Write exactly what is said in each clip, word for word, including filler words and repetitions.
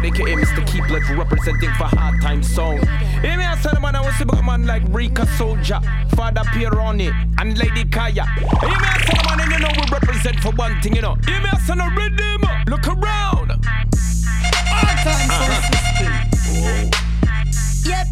aka Mister Keep Life representing for Hard Time Sound. Hear me, I said, man, I was a man like Rika Soldier, Father Pironi, and Lady Kaya. Hear me, I said, man, and you know we represent for one thing, you know. Hear me, I said, a rhythm. Look around. Hard Time Sound System. Yep.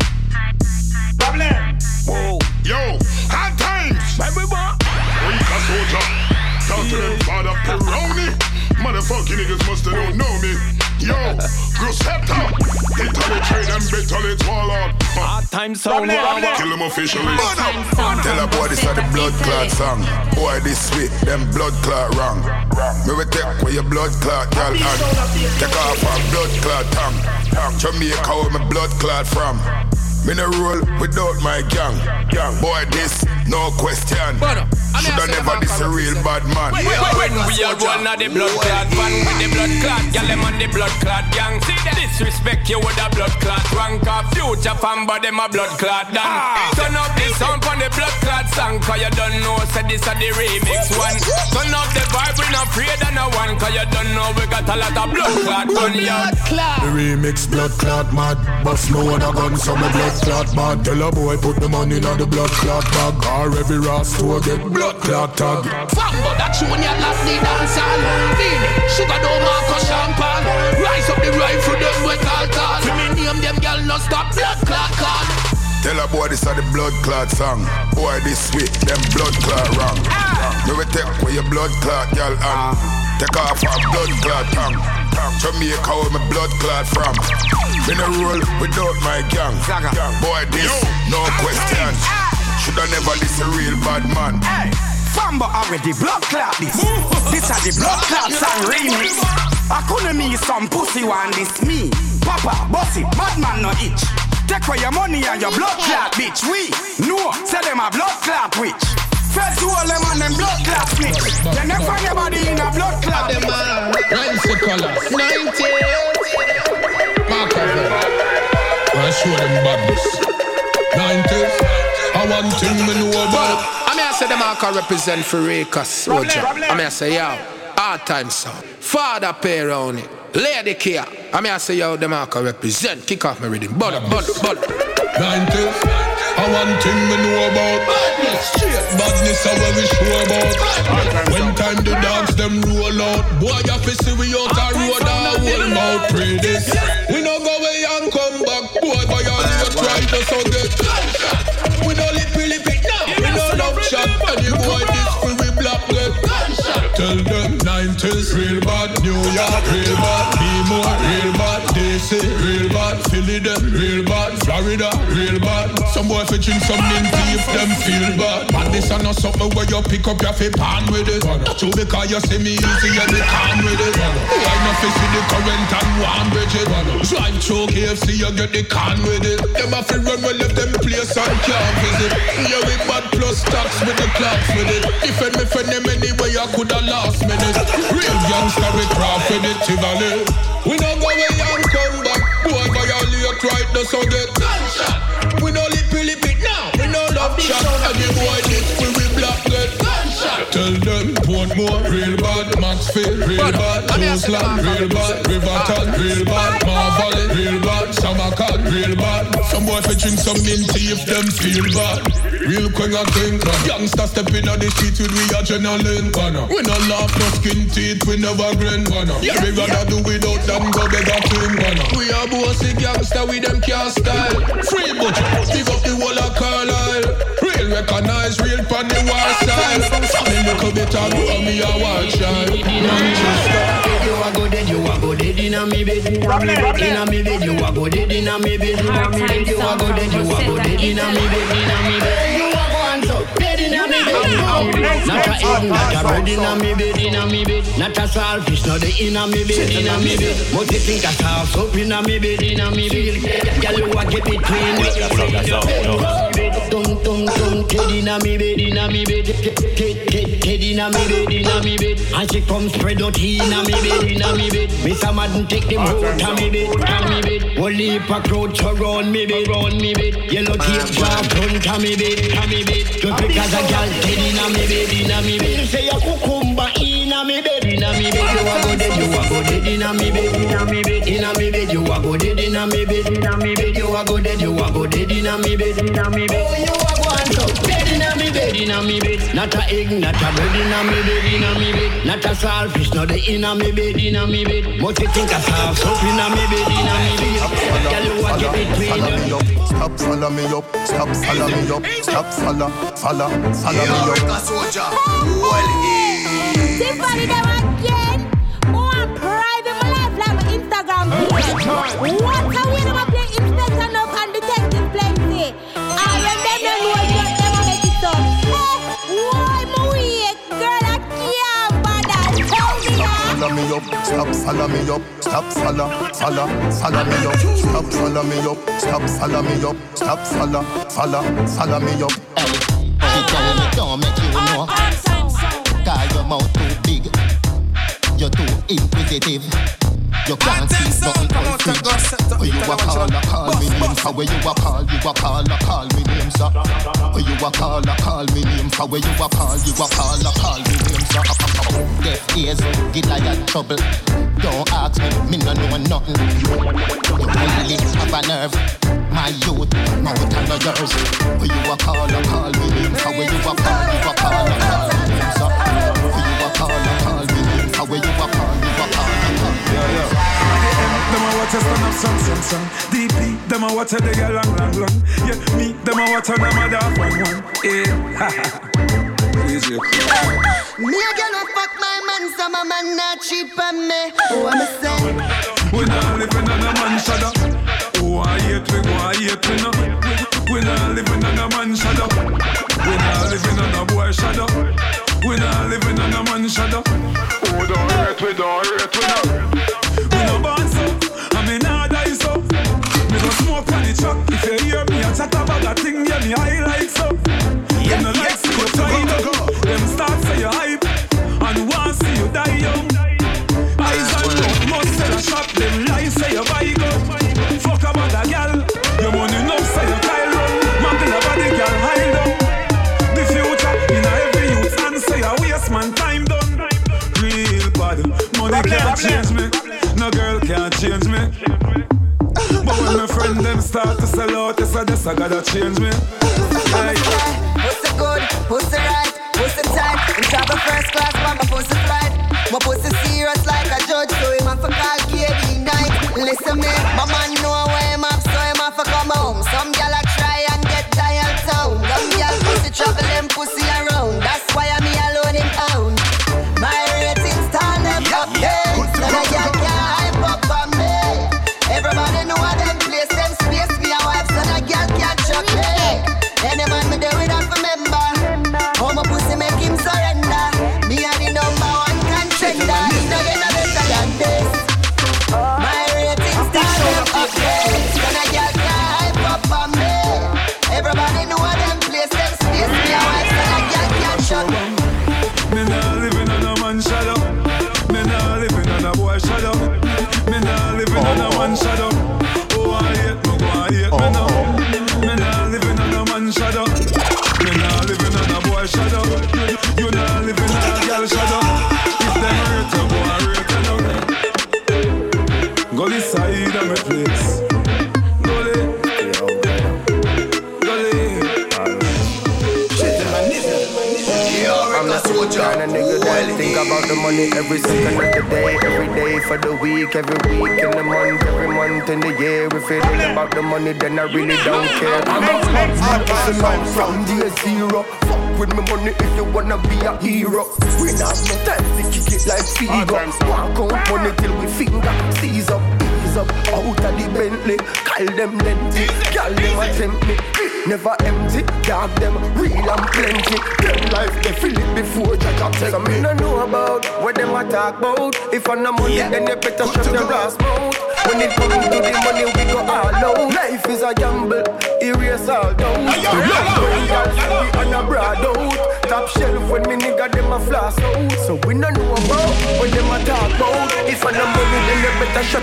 Problem. Whoa. Yo, Hard Times. Everyone. Rika Soldier. Talk to them, Father Pironi. Motherfucking niggas must have don't know me. Yo, Grosetta. Hit on the train and bet on it wall out. Hard Time Sound. Kill them officially. Tell a boy this is the blood clot song. Boy this sweet, them blood clot wrong. Me we take where your blood clot girl and take off our blood clot tongue. Jamaica where my blood clot from. Me no roll without my gang. Boy this, no question. Shoulda never this a real bad man. When we are one of the blood clot fan with the blood clot, gyal them on the blood clot gang. Disrespect you with a blood clot rank. A future fan but them a blood clot done. Turn up the sound on the blood clot song, cause you don't know say this a the remix one. Turn up the vibe, we not afraid of no one, cause you don't know we got a lot of blood clot gun. The remix blood clot mad, bust no other gun so me blood clot bad. Tell a boy put the money in the blood clot bag, or every ras to get blood clot tag. Fambo that junior last the dance all. Sugar don't mark a champagne. Rise up the rifle them with alcohol. For me name them girl no stop blood clot card. Tell a boy this is the blood clot song. Boy this sweet, them blood clot wrong. Me we take where your blood clot girl and take off our blood clot tongue. Jamaica where my blood clot from. Me no roll without my gang. Boy this, no question. Shoulda never this a real bad man. Fambo already blood clot this. This is the blood clot song remix. I couldn't me some pussy one this me. Papa, bossy, bad man no itch. Take away your money and your blood clot bitch. We no, say them a blood clot witch. First you all them and them blood clot snitch. You never find your body in a blood clot. Them man, rinse the color. ninety-eight. Mark of them. I show them badness. nineties. I want thing me know about. I mean I say them all can represent for Rika Soldier. I mean I say yo, Hard Time Sound. Father Pironi, Lady Kia. I mean I say yo, them all can represent. Kick off my rhythm. Bud, bud, bud. nineties. I want thing me know about. Straight badness are where we show about. When time the dogs them roll out, boy you fi see we out a road a whole mouth pray this. We no go away and come back, boy boy all you try to so get. We no lip lip it now, we no love shot. And you boy this for we black red. Tell them nineties real bad, New York real bad, be more real bad, D C real bad, Philly them real bad, Florida real bad. Some boy fi drink some minty if them feel bad. But this are not something where you pick up your fi pan with it. True because you see me easy you be calm with it. Why not fi see the current and one bridge it? Drive through K F C you get the can with it. Them a fi run well left them place and can't visit. Yeah we bad plus tax with the clocks with it. Defend me for them anyway I coulda last minute. Real gangster we craft with it Tivoli. We no go away and come back. Boy violate right the so get gunshot. We no lippy lip it now. We no love shot. And the boy this we we black red gunshot. Tell them Portmore real bad, Maxfield real bad, Roseland real bad, Riverton real bad, Marvally real bad, Samarkand real bad. Some boy fi drink some minty if them feel bad. Real quick a king, youngster step in on the street with we adrenaline. We no laugh, no skin teeth, we never grin. Yeah, we rather do without than go beg a thing. We are bossy gangster with them car style. Free butcher, pick up the whole of Carlisle. Real recognize, real pan the war style. Family look a bit of go me a war child. You a go dead, you a go dead inna me bed. Inna me bed, you a go dead inna me bed. You a go dead, you a go dead inna me bed. Inna me bed, you a go and so dead inna me bed. Not a egg, not a bird inna me bed. Inna me bed, not a saltfish, not the inna me bed. Inna me bed, but you think a soft soap inna me bed. Inna me bed, girl you a get between me. Tum tum tum, dead inna me bed. Inna me bed, dead inna me bed. Inna me bed, and she come spread out inna me bed. Inna me bed, Mister Madden take them out of me bed. Inna me bed, only a crowd surround me bed. Round me bed, yellow tape drop front of me bed. Inna me bed, just because a girl dead inna me bed. Inna me bed, say a cucumber inna me bed. Inna me bed, you a go dead, you a go dead. dead inna me bed, inna me bed, inna me bed. You a go dead inna me bed, inna me bed. You a go dead, you a go dead inna me bed, inna me bed. Oh, you a go and so dead inna me bed, inna me bed. Not a egg, not a bread inna me bed, inna me bed. Not a saltfish, not the inna me bed, inna me bed. What you think of soft soap inna me bed, inna me bed? Tell you what you between them. Stop, follow me up. Stop, follow me up. Stop, follow, follow, follow me up. Rika Soldier, well easy. Somebody them again. One private my life like my Instagram page. What a way to play Inspector Nook and Detective Plenty. I when them them know you never make it up. Hey, why my weak girl I can't bother. Tell me that. Follow me up, stop, follow me up, stop, follow, follow, follow me up, stop, follow me up, stop, follow me up, stop, follow, follow, follow me up. She tell me don't make you know, cause your mouth too big, you're too inquisitive. You can't see nothing else free. Oh, you a call, a call me name. For where you a call, you a call, a call me name, sir. Oh, you a call, a call me name. For where you a call, you a call, a call me name, sir. Deaf ears, get like a trouble. Don't ask me, me no know nothing. You really have a nerve. My youth, mouth and no yours. Oh, you a call, a call me name. For where you a call, you a call, a call me name, sir. Oh, you a call, a call me name. For where you a call, you a call, a call me name, sir. Them a watch us stand up some some some. D P, them a watch a dig a long long long. Yeah, me, them a watch a them a daft one one. Yeah, ha ha. Easy. Me a gonna fuck my man, so my man not cheap on me. Oh, I'm a say. We not living on a man shadow. Oh, I hate we, oh, I hate we no. We not living on a man shadow. We not living on a boy shadow. We not living on a man shadow. Oh, don't hate we, don't hate we no. We no born so, I mean nah die so. Me go smoke on the truck. If you hear me a chat about that thing, yeah me high like so. Them no like see you tied up. Them start say you hype and want see you die young. Eyes and mouth must sell a shop. Them lies say you buy go. Fuck about a gal. Your money no say you Kyle run. Mangle about the gal hide down. The future in a every youth and say you waste man time done. Real bad, money can't change me. No girl can't change me. But when my friend them start to sell out, they say this I gotta change me. Hey. Pussy good, pussy right, pussy tight. In travel first class, but my pussy flight. My pussy serious like a judge, so him have to call K D night. Listen me, my man know where him up, so him have to come home. Some gal a try and get dial town. Some gal pussy travel them pussy around. That's why I'm me alone in town. My ratings turn them up, yeah. So the gal can't hype up on me. Everybody know how them place them space. Me a wife, so the gal can't chuck me. Any man me do it up for member. How my pussy make him surrender. Me a the number one contender. He no get no better than this. My ratings turn them up, yeah. So the gal can't hype up on me. Everybody know how them place them space. Me a wife, so the gal can't chuck me. Me nah living on a man shadow. Me nah living on a boy shadow. Me nah living on a man shadow. Oh, I hate me, go I hate me now. Me nah living on a man shadow. Me nah living on a boy shadow. You nah living on a girl shadow. If them hurt you, go I hurt you now. Go this side of my place. I'm not so kind of nigga that think about the money every second of the day, every day for the week, every week in the month, every month in the year. If it ain't about the money, then I really don't care. I'm a man from the zero. Fuck with me money if you wanna be a hero. We not no time to kick it like Figo. Walk out money till we finger seize up, ease up out of the Bentley. Call them lengthy, call them a tempt me. Never empty, dog them real and plenty. Them life they feel it before Jaja take. Some me no know about what them a talk about. If I no money, yeah, then you better shut your ass mouth. When it comes to the money, we go all out. Life is a gamble, erase all down. We on a broad out. Top shelf when me nigga them a floss out. So we no know about what them a talk about. If I no money, then you better shut your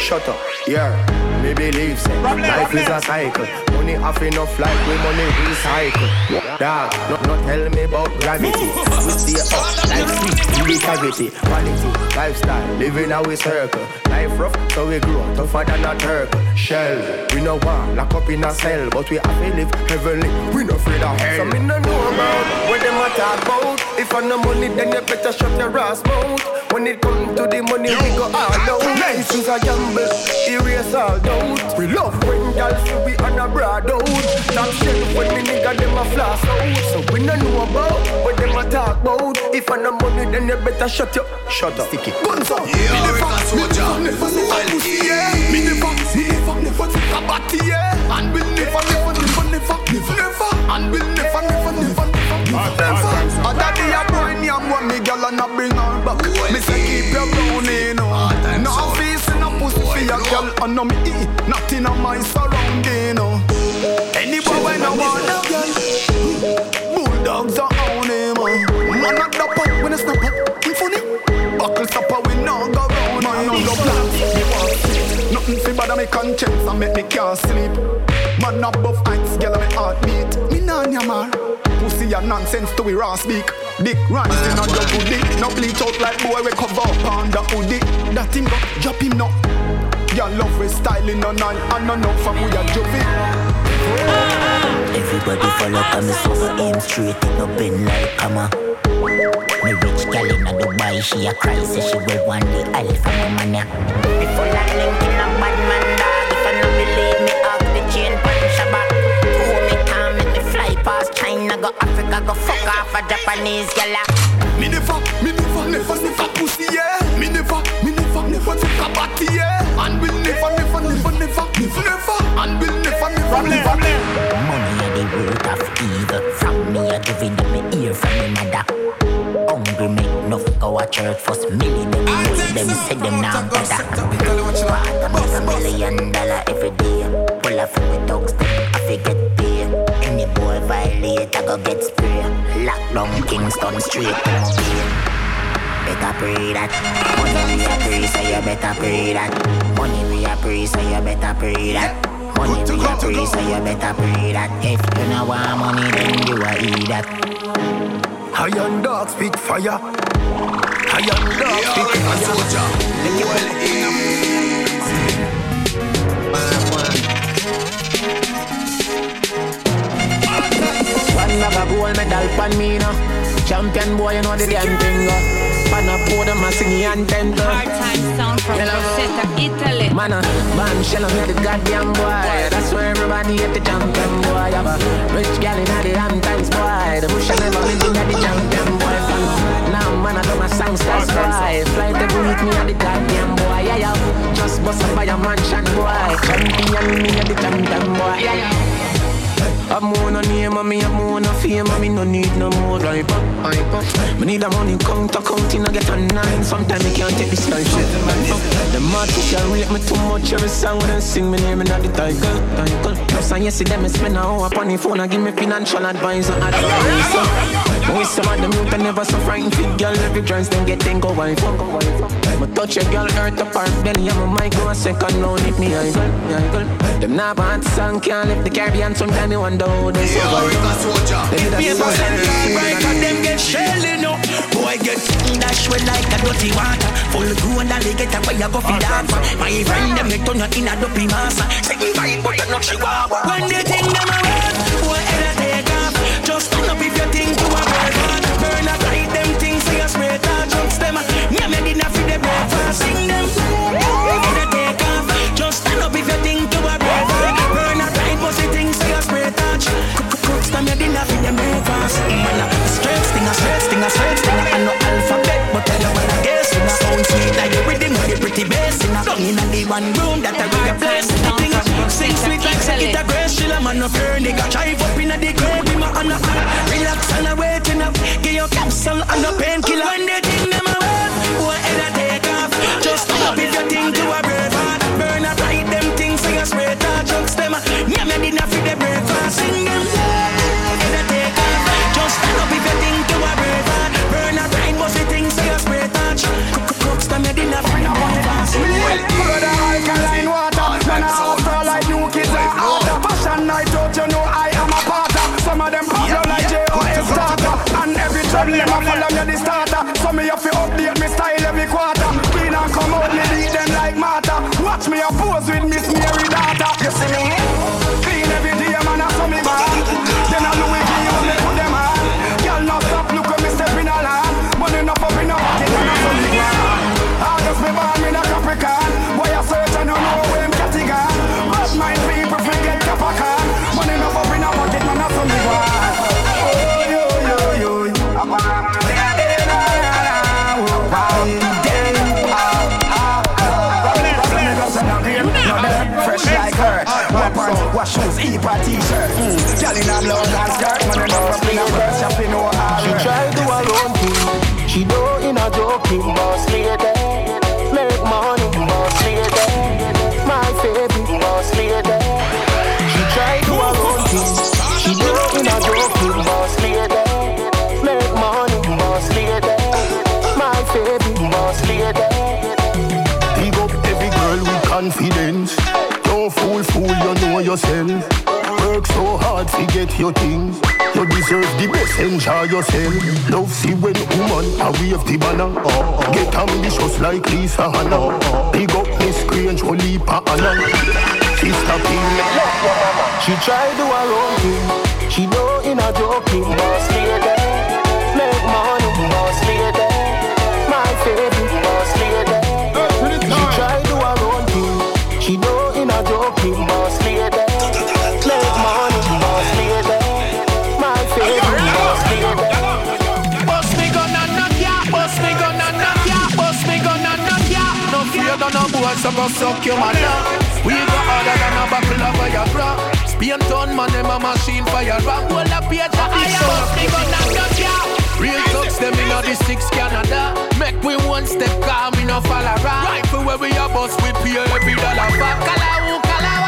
shut up, yeah. Me believe say life is a cycle. Money have enough like we money recycle. Dog, no, no tell me about gravity. We stay up like sweet in the cavity. Quality, lifestyle, living how we circle. Life rough, so we grow tougher than a turtle. Shell, we no want lock up in a cell, but we have to live heavenly. We no afraid of hell. So me no know about what them a talk about. If I no money, then you better shut your ass mouth. When it comes to the money, we go all out. Life is a gamble, erase all doubt. We love when girls see we on a broad out. Top shelf when the nigga them a floss out. So we no know about what them a talk about. If I no money, then you better shut your shut up. Sticky guns up. Yeah, me never, me never, never, never pussy. Yeah, me never, me never, never take a body. Yeah, and we never, never, never, never, never, never, and we never, never, never, never, never. Other day a boy me and one me girl and I bring her back. Me say keep your brownie, no. No face in a pussy for your girl and no me eat nothing on my surrounding, no. Any boy when I want a girl, bulldogs are on him. Man a dap up when I snap up, you funny. Buckle stopper we no go round, man no go black. Nothing fi bother me conscience and make me can't sleep. Man above heights, girl me heartbeat. Me nah nyamar. Pussy a nonsense to we raw speak. Dick runs in on your hoodie. No bleach out like boy we cover up on the hoodie. That him go, drop him now. Your love is styling on and and no no from we a juvie. Everybody follow up me so aim straight in no bend like hammer. Me rich gal in a Dubai, she a cry say she will want the alpha man. Before I link in a bad man dog, if I no believe me off the chain punch a back. Hold me calm, make me fly past China, go Africa, go fuck off a Japanese gala. Me never, me never, never, never pussy, yeah. Me never, me never, never take a body, yeah. And we'll never, never, never, never, never, never, and we'll never, never, never, never. Money a the root of evil. From me a giving them me ear from me mother. Hungry make enough go a church first million. Them know them say them now better. Water make a million dollar every day. Pull up from the dogs, them I forget pay. Any boy violate, I go get spray. Lockdown Kingston straight to Mobile. Better pray that. Money we a pray, so you better pray that. Money we a pray, so you better pray that. Money we a pray, so you better pray that. If you no want money, then you a eat that. Iron dog speak fire. Iron dog speak fire. One bag of gold medal pan me now. Champion boy, you know the damn thing. Pan up for them, I sing the anthem. Hard time sound from Rosetta, Italy. Man, uh, man, shell on with the goddamn boy. That's where everybody at the champion boy. Have a rich gal in the damn times boy. The bush never been in the champion boy. Now man, I do my songs that's boy. Fly to meet me at the goddamn boy. Yeah, yeah. Just bust up by a mansion boy. Champion me at the champion boy. Yeah, yeah. I'm more no name and me I'm more no fame and me no need no more hype up, hype up. Me need a money counter counting I get a nine. Sometimes me can't take this life shit. The artificial rate me too much every song when I sing me name and not the title, title. Plus I see them spend a hour upon the phone and give me financial advice and advice. Boy, some of them youth are never so frightened fit girl. Every dress them get then go wife up. Me touch a girl hurt up her belly and my mic go a second loan hit me idle, idle. Them not bad song can't lift the Caribbean. Sometimes me wonder how they survive. They need a soldier right and them get shelling up. Boy get dash with like a dirty water. Full grown and they get a fire go feed off. My friend them they turn you in a dopey massa. Say we fight but you not chihuahua. When they think them a run, boy head a take off. Just turn up if you think you a burn. Burn up like them things so you spray that drugs them. Yeah me didn't feed the breakfast. Sing them head a take off. Just turn up if you think you a burn. Burn up like pussy things so you spray that. Cooks them you didn't feed them breakfast. Straight stinger, straight stinger, straight stinger. I know alphabet but tell you what I guess. You sound sweet like the rhythm with the pretty bass. Down in the one room that I really place. Sing sweet like say it a grace. Chill a man no fear nigga. Drive up in a the grave. Be my on a relax and a waiting up. Get your capsule and a painkiller. When they think them a work, boy head a take off. Just stop if you think you a brave heart. Burn up right them things so you spray that drugs them. Yeah me didn't feed the breakfast. Sing them head a take off. Just stop if you think you a brave heart. Burn up right pussy things so you spray that. Cooks them you didn't feed the breakfast. Problem I follow me the starter. So me have to update me style every quarter. Clean and come out, me beat them like Martha. Watch me a pose with Miss Mary daughter. You see me? Clean every day, man, I saw me bad. Then I know we can use me put them on. Girl, now stop, look at me step in a land. Money enough up in a pocket and I saw me grand. I just me born in a Capricorn. Boy, I search and you know where I'm getting gone. But my people forget Capricorn. Money enough up in a pocket, man, I saw me grand. Oh, yo, yo, yo, yo. Fresh like her. Weapons, wash shoes, eat a t-shirt. Girl in a blouse and skirt. Man in a rough in a purse, shop in no hurry. She try do her own thing. She do in a joking. Boss lady, make money. Boss lady, my baby. Boss lady. She try do her own thing. She do in a joking. Boss lady, make money. Boss lady, my baby. Boss lady. Big up every girl with confidence. Don't fool, fool, you know yourself. Work so hard to get your things. You deserve the best, enjoy yourself. Love see when woman a wave the banner. Get ambitious like Lisa Hanna. Big up Miss Grange, Olipa Anna. Sister Pina. She try do her own thing. She do in a joking. Boss lady, make money. Boss lady, my baby. Boss lady. She try do her own thing. She do in a joking. Boss lady, make money. Boss lady, my baby. Boss lady. Boss me gonna knock ya. Boss me gonna knock ya. Boss me gonna knock ya. No fear than a boy, so go suck your mother. We go harder than a buckle of Viagra. Spain town man, them a machine fire rock. Hold up here to higher. Boss me gonna knock ya. Real thugs, them in the six Canada. Make we one step calm, we no fall around. Rifle where we a bust, we pay every dollar back. Kalawu, kalawa.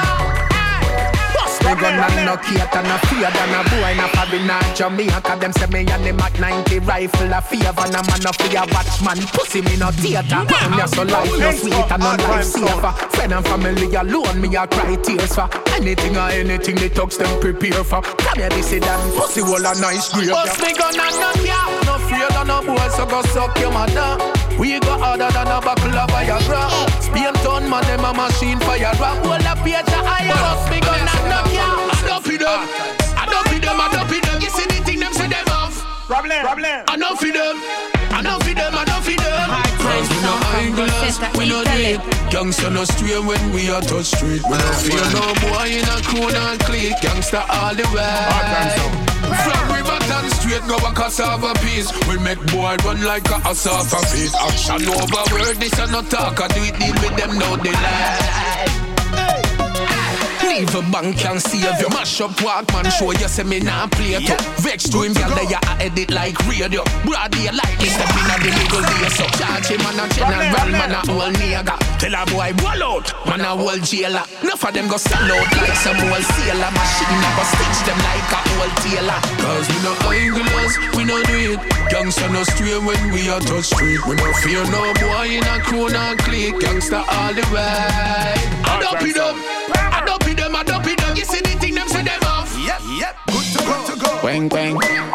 Bust me gun and no kate and no fear than a boy in a foreign or Jamaica. Them say me and them at ninety rifle a favor. And a man a fear watchman, pussy me no theater. Round me so life no sweet and no life safer. Friend and family alone, me a cry tears for. Anything or anything the thugs them prepare for. Come here, this is that pussy wall a nice grave. Bust me gun and no fear. No fear than a boy, so go suck your mother. We go harder than a buckle of Viagra. Spain town man, them a machine fire rock. Hold up here to higher. Bust me gun and knock ya. I don't feed them. I don't feed them, I don't feed them. You see the thing them say them off. Problem, problem. I don't feed them. I don't feed them, I don't feed them. Cause we no idlers, we no deep. Gangsta no stray when we are touch street. We no fear no boy in a crew and clique. Gangsta all the way. From Riverton straight go a cassava piece. We make boy run like a cassava piece. Action over word, this a no talk. I do it deal with them, no delay. Leave a bank and save you. Mash up Walkman, show you say me nah play to. Vex to him, girl, they a edit like radio. Broad day like me, step in a the middle day. So charge him man a general, man a whole nigga. Tell a boy, wall out, man a whole jailer. Enough of them go sell out like some old sailor. Machine a go stitch them like a old tailor. Cause we no anglers, we no do it. Gangsta no stray when we a touch street. We no fear no boy in a crew and clique. Gangsta all the way. I don't beat them. I don't beat them, I don't beat them. You see the thing, them say them off. Yep, yep. Good to go, to go. Bang, bang.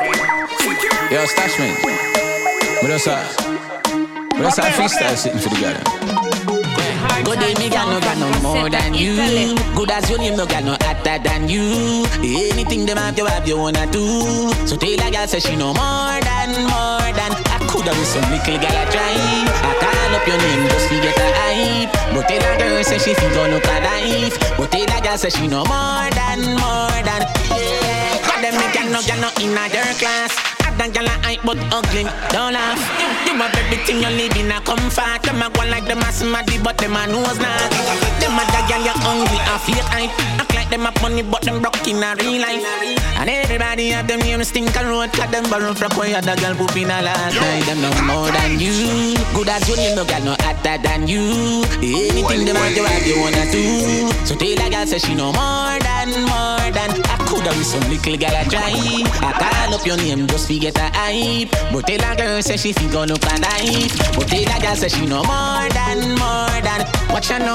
Yo, Stashman. What else I? What else I freestyle sitting for the garden? Good day, me got no got no more than you. Good as your name, no got no hotter than you. Anything them have, you have, you wanna do. So tell a girl say she no more than, more than. I coulda with some little girl a try. I call up your name just to get a hype. But tell a girl say she feel gonna look a life. But tell a girl say she no more than, more than. Yeah, got them me got no got no in a your class. That girl a hype but ugly, don't laugh. You have everything you live in a comfort. Them a go like them a smarty but them a nose not. Them a that girl you hungry a fake hype. Act like them a money but them broke in a real life. And everybody have them name stink a road. Cause them borrow from where the girl poop in a last night. Them no more than you. Good as you name no got no hotter than you. Anything them want you have you wanna do. So tell a girl say she no more than, more than. I coulda with some little girl a try. I call up your name just for get a hype. But tell a girl say she feel gonna look a knife. But tell a girl say she no more than, more than. Watch her now, I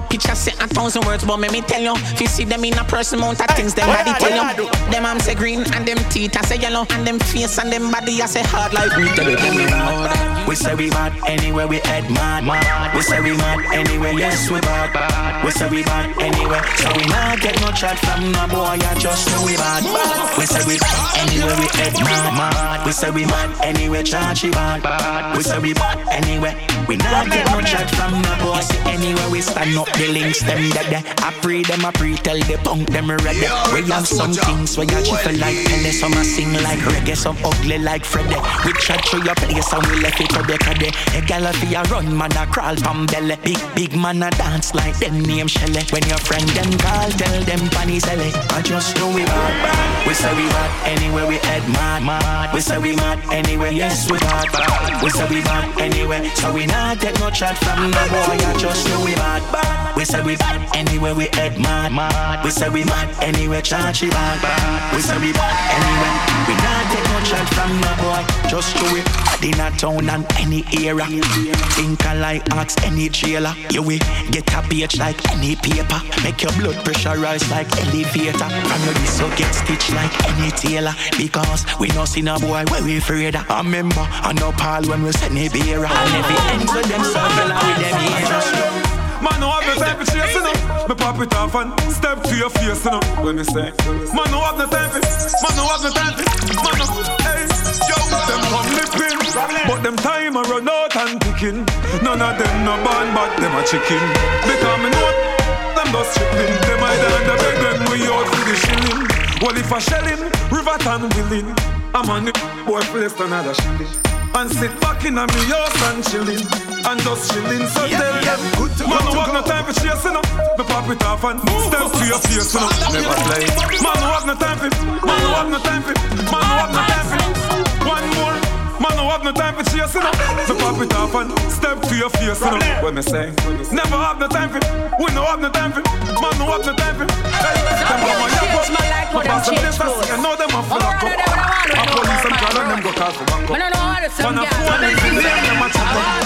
Picture say a thousand words, but me me tell you. If you see them in a person, amount of things them body tell you. Them arms say green and them teeth I say yellow, and them face and them body I say hard like me. Tell you them we mad. We say we mad anywhere we head mad. mad. We say we mad anywhere, yes we bad. bad. We say we bad anywhere, so we not get no chat from no boy. I just know we bad. bad. We say we bad anywhere we head mad. mad. We say we mad anywhere, charge we bad. bad. We say we bad anywhere, we not get no chat from no boy. See anywhere we stand up, the links them dead. I pray them, I pray tell the punk them ready. We have some things where you chill like Pele, some a sing like reggae, some ugly like Freddy. We chat through your place and we left it to the caddy. A gal if you run, man a crawl from belly. Big big man a dance like them name Shelly. When your friend them call, tell them Panny Selly. I just know we bad, bad. We say we bad anywhere we head mad, mad. We say we mad anywhere, yes we bad, bad. We say we bad anywhere, so we not get no chat from no boy. I just know we bad, bad. We say we bad anywhere we head mad, mad. We say we mad anywhere, charge we bad, bad. We say we bad anywhere, we not get no chat from no boy. Just do it in a town and any era. Think I like ask any jailer. You will get a page like any paper. Make your blood pressure rise like elevator. From your this so get stitched like any tailor. Because we no see no boy where we afraid of. I remember I know Paul when we send a beer. And every ends with them circle and with them here. Man, no have no time for chasing up. Me pop it off and step to your face, you know. When me say, man, no have no time for. Man, no have no time for. Man, no, hey, yo, them come lipping, but them time a run out and picking. None of them no born, but them a chicken. Because me know them just chipping. Them either and the beg them we out for the shilling. Well, if I shelling, river and willing, I'm on the boy place another shilling. And sit back in a me house and chillin', and just chillin'. So yeah, tell yeah, them, man, no have no time for chasing up. Me pop it off and step to your face, you know. Never play. Man, no have no time for. Man, no have no time for. Man, no have no time for. One more. Man, no have no time for chasing up. Me pop it off and step to your face, you know. What me say? Never have no time for. We no have no time for. Man, no have no time for. Hey, them come on, you go. Me pass them this fast, you know them a full of cup. A police and call and them go call for back up. Some girl, I'm in the them a chop up.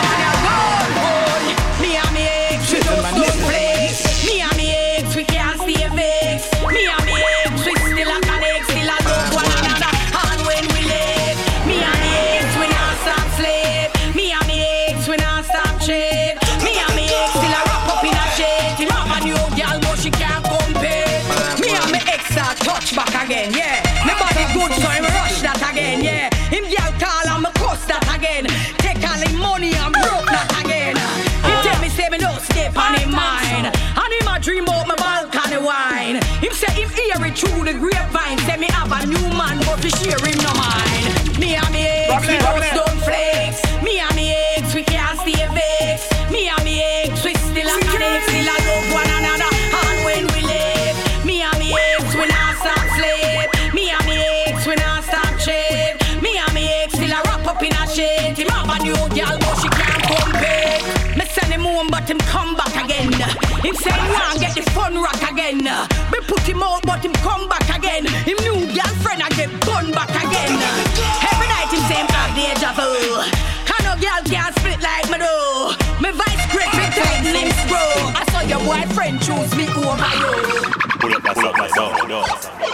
Me and me ex, we don't flex. Me and me ex, we can't stay vexed. Me and me ex, we still a connect, still a love one another. And when we live, me and me ex, we not stop slave. Me and me ex, we not stop trade. Me and me ex, still a wrap up in a shade. Him have a new girl, but she can't compare. Me and me ex a touch back again, yeah. Me body good, so him rush that again, yeah. Him girl call and me cuss that again. Take all him money and broke that again. He tell me say me don't step on him mind. And him a dream about my balcony wine. Him say him hear it through the grapevine. Say me have a new man but to share him no mind. Me and me ex, we both don't flex. Me and me ex, we can't stay vexed. Me and me ex, we still a connect, still a love one another. And when we live, me and me ex, we not stop slave. Me and me ex, we not stop trade. Me and me ex still a wrap up in a shade. Him have a new girl but she can't come back. Me send him home but him come back again. Him say he want get the fun rock again. Me put him out but him come back again. Him new girlfriend I get bun back again. Every night him say him have the edge of her. Can no girl can't split like me do. Me vice grip me tight limbs bro. I saw your boyfriend choose me over you. Pull up that up, my dog, dog.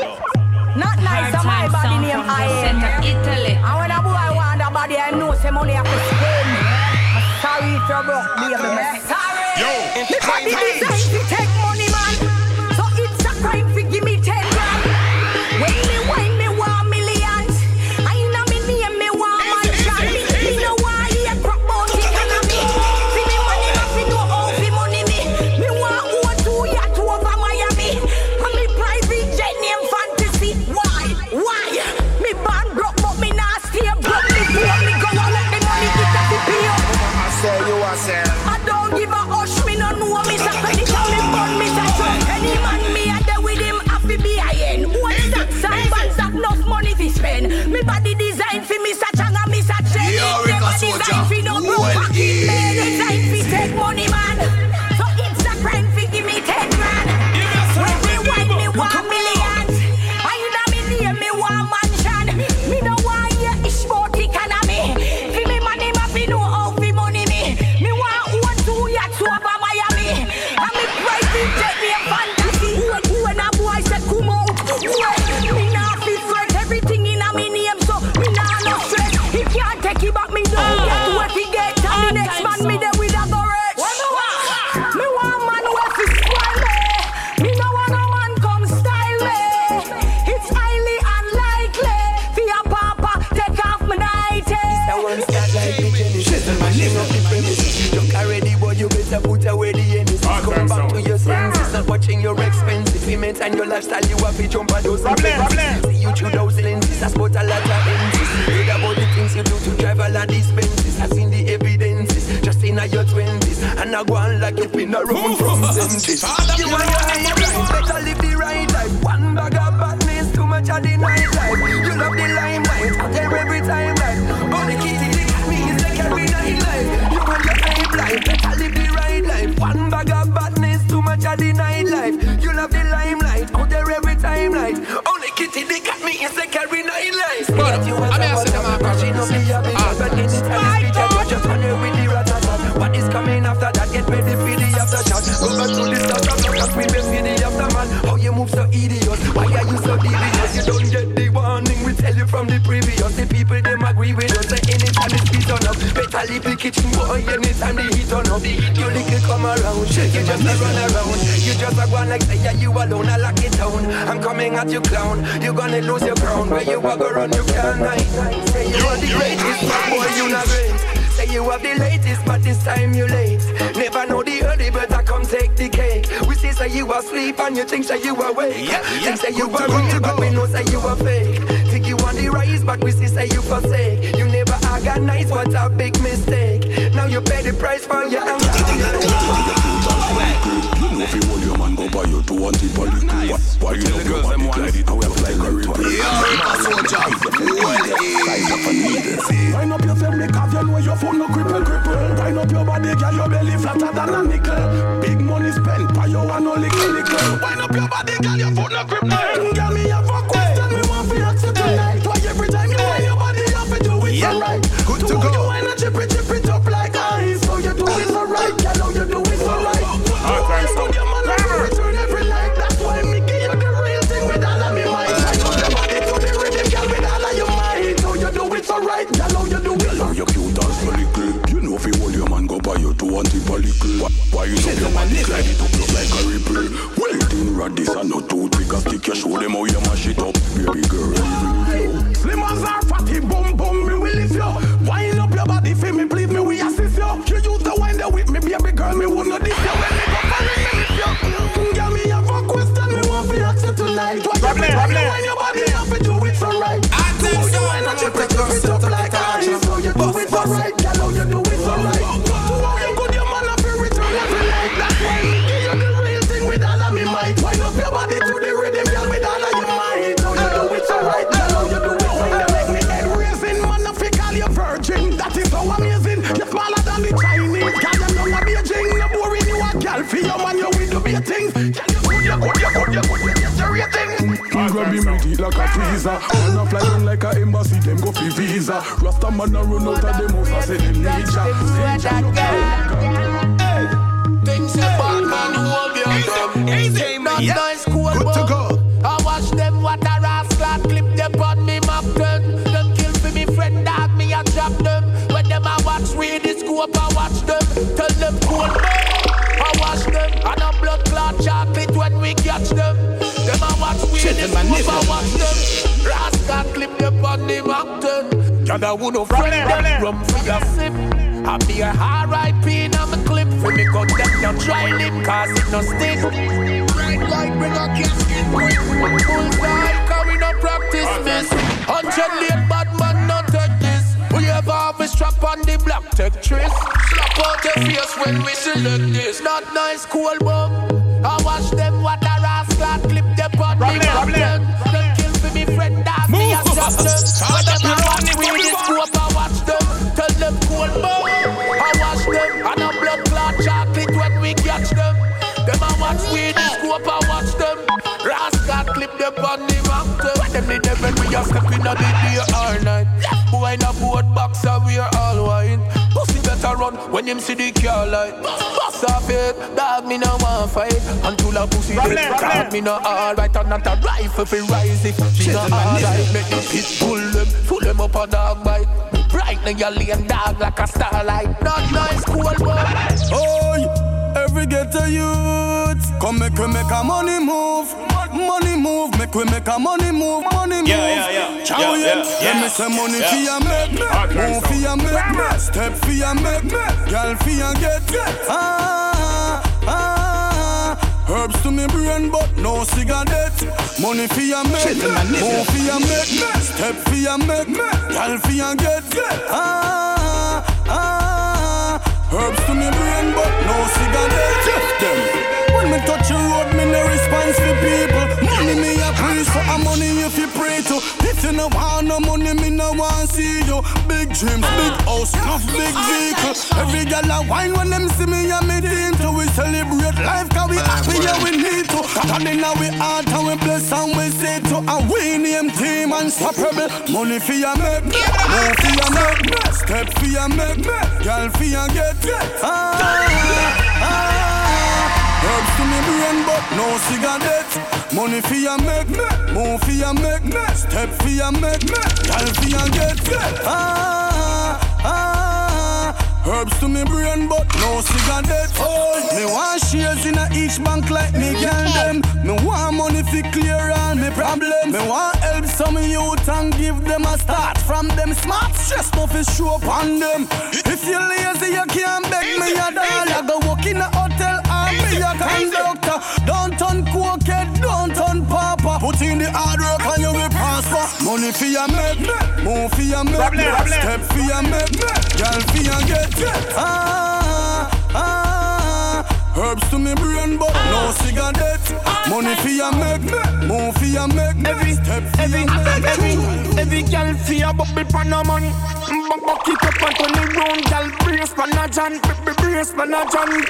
Not nice of my body name I am Italy. And when a boy want a body I know some money I could spend. Sorry if you're broke, baby, I'm sorry. Yo, the body design to take money, man. So it's a crime to give me ten grand. When me wine, me want millions. I know me name, me want mansion. Me no want here crop about economy. See me money, nothing no how fi money me. Me want one two yacht over Miami. And me private jet name fantasy. Why? Why? Me born broke, but me not stay broke. Me poor, me go out let the money get a pay up. I say you are say. I don't give a hush, me no know me say credit on me bun, me say trust. Any man me a there with him, I fi be a yen. What's that? Some bands have enough money to spend. Me body design fi me such and me such shit. Me body design fi no broke pocket. Me design fi take money, man. So it's a crime fi give me ten grand. When me wine, me want millions. I know me name, me want mansion. Me no want hear ish about economy. Fi me money, ma fi know how fi money me. Me want one two yachts over Miami. I and your lifestyle, you have to jump on those things. See you through those lenses, I spot a lot of lenses. Read about the things you do to drive a lot of expenses. I've seen the evidences, just in your twenties. And I go on like you've been around from seventies. You want to live right, better live the right life. One bag of badness, too much of the nightlife. You love the limelight, out there every time like. Only kitty lick me is like every night life. You want the hype life, better live the right life. One bag of badness, too much of the nightlife. You love the limelight, out there every time like. Only kitty lick me is like every night life. But you want to go crashing up the yard, but anytime you speak, you just wonder with the rat-a-tat. What is coming after that? Get ready for the afterchat. Go back to the start of the cause we best for the afterman. How you move so idiot? Why are you so devious? You don't get the warning, we tell you from the previous. The people them agree with us. Say anytime it's beat on up, better leave the kitchen boy. Anytime the heat on up, the heat you little come around. You just a run around. You just a go on like say yeah, you alone. I lock it down. I'm coming at you clown. You gonna lose your crown. Where you walk around you can't hide. Say you are the greatest, but boy you not great. Say you have the latest, but this time you late. Never know the early, but I come take the cake. We say say you are asleep and you think say you are awake. Yeah, yeah. Think say you are real, but we know say you are fake. Think you on the rise, but we say say you forsake. You never organize, what a big mistake. Now you pay the price for your anger. You know if you hold your man go buy you two anti-poly. Nice. Why you know your body glide it out like a ripple? Yeah, soldier. Wind up your family cause you know your phone no cripple cripple. Wind up your body girl your belly flatter than a nickel. Big money spent by you and no lickle lickle. Wind up your body girl your phone no cripple. Girl me have a question me want for you tonight. Why every time you wind your body you have to do it so right. Good to go. You wind and chip it chip it up like ice. So you do it so right. Girl you do it so right. Put your man up and return every night. That's why me give you the real thing with all of me mind. I know your body to the rhythm, girl, with all of your mind. So you do it so right, girl, you do it so right. You're cute and so little. You know if you hold your man go buy you two anti-polycle. Why you know your man glide it up just like a ripple? Well, thin rod this and no toothpick. A stick you show them how you mash it up. Baby girl, even slim as our fatty bum bum, me will lift you. Wind up your body for me, believe me, we assist you. You use the wind there with me, baby girl, me would not diss you. When me go for it, me lift you. Girl, me have a question, me want to ask you tonight. Why you wind your body, you have to do it so right. I think so, I know you pick up like ice. So you do it so right, girl, you do it so right. How you good, your man up in return every night. That's why me give you the real thing with all of me might. Wind up your body to the rhythm, girl, with all of your might. So you do it so right, girl, you do it so right. You make me head raising, man, I feel call you virgin. That is so amazing. You're smaller than the Chinese. Girl, you know I'm Beijing. No boring, you a girl for your man, you will do be things. Girl, you good, you good, you good, you good, you get your rating. Grab him with it like a freezer. Man a fly down like a embassy, them go for visa. Rasta man a run out of them house, I say them need ya. Hey, things say bad man who will be on them. Not nice, cool, good to go. I watch them what a rascal clip them on me map ten. Them kill for me friend dog, me a drop them. When them a watch read the scope, I watch them. Tell them cool man, I watch them. And a blood clot chocolate when we catch them. Them a watch read the scope, I watch them. Rascal clip them on the map ten. Gather who no friend them, rum for your sip. I be a R I P in a me clip. For me cut them, you try lip, cause it no stick. Right like bring a casket. Bullseye, cause we no practice this. Hundred late bad man no take this. We ever have a strap on the block, take trace. Slap out your face when we select this. Not nice, cool bum. I watch them what a rascal clip them on the mountain. Them kill for me friend dog, me a drop them. When them a watch me this scope, I watch them. Tell them cool bum. I watch them. And a blood clot chocolate when we catch them. Them a watch me this scope, I watch them. Rascal clip them on the mountain. Them need them when we a step in the day all night. Boy in a boat box and we are all wine. Pussy better run when him see the car light. Boss off it, dog me no want fight. Until a pussy dead, dog me no alright. And not a rifle fi rise if she no alright. Make the pit pull them, pull them up a dog bite. Bright now you lay dog like a starlight. Not nice, cool boy. Oh, every ghetto youth, come make we make a money move. Money move, make we make a money move, money move. Yeah, yeah, yeah. Chow yeah, yeah, yeah. Let me say money yeah. for ya make, move for ya make, step for ya make, girl for ya get. Ah, ah, Herbs to me brain, but no cigarette. Money for your make, more for your make, step for your make, girl for your get. Ah, ah. Herbs to me brain, but no cigarette. Just them. When me touch the road, me no response for people. Money me a praise for a money if you pray to. If you no want no money, me no want see you. Big dreams, big house, enough big vehicle. Every girl a wine when them see me and me team to. We celebrate life cause we happy yeah we need to. God in our heart and we bless and we say to. And we name team unstoppable. Money for your make, more for your make, step for your make, girl for your get. Ah, ah. Herbs to me brain, but no cigarette. Money for your make, more for your make, step for your make, girl for your get. Ah, ah. Herbs to me brain, but no cigarette. Oh, me want shares in a each bank like me girl them. Me want money fi clear all me problem. Me want help some youth and give them a start. From them smart stress no fi show up on them. If you lazy you can't beg me a dollar. Go work in a hotel or be a conductor. Don't turn cokehead, don't turn papa. Put in the hard work and you will prosper. Money for your make, more for your make, step for your make, girl for your get. Ah, ah. Herbs to me brain, but no cigarette. Money for your make, more for your make. Every step for every, your make. Every, every girl for your bubble pan a man. Buck it up and turn it round, girl. Brace pan a jan, brace pan a jan.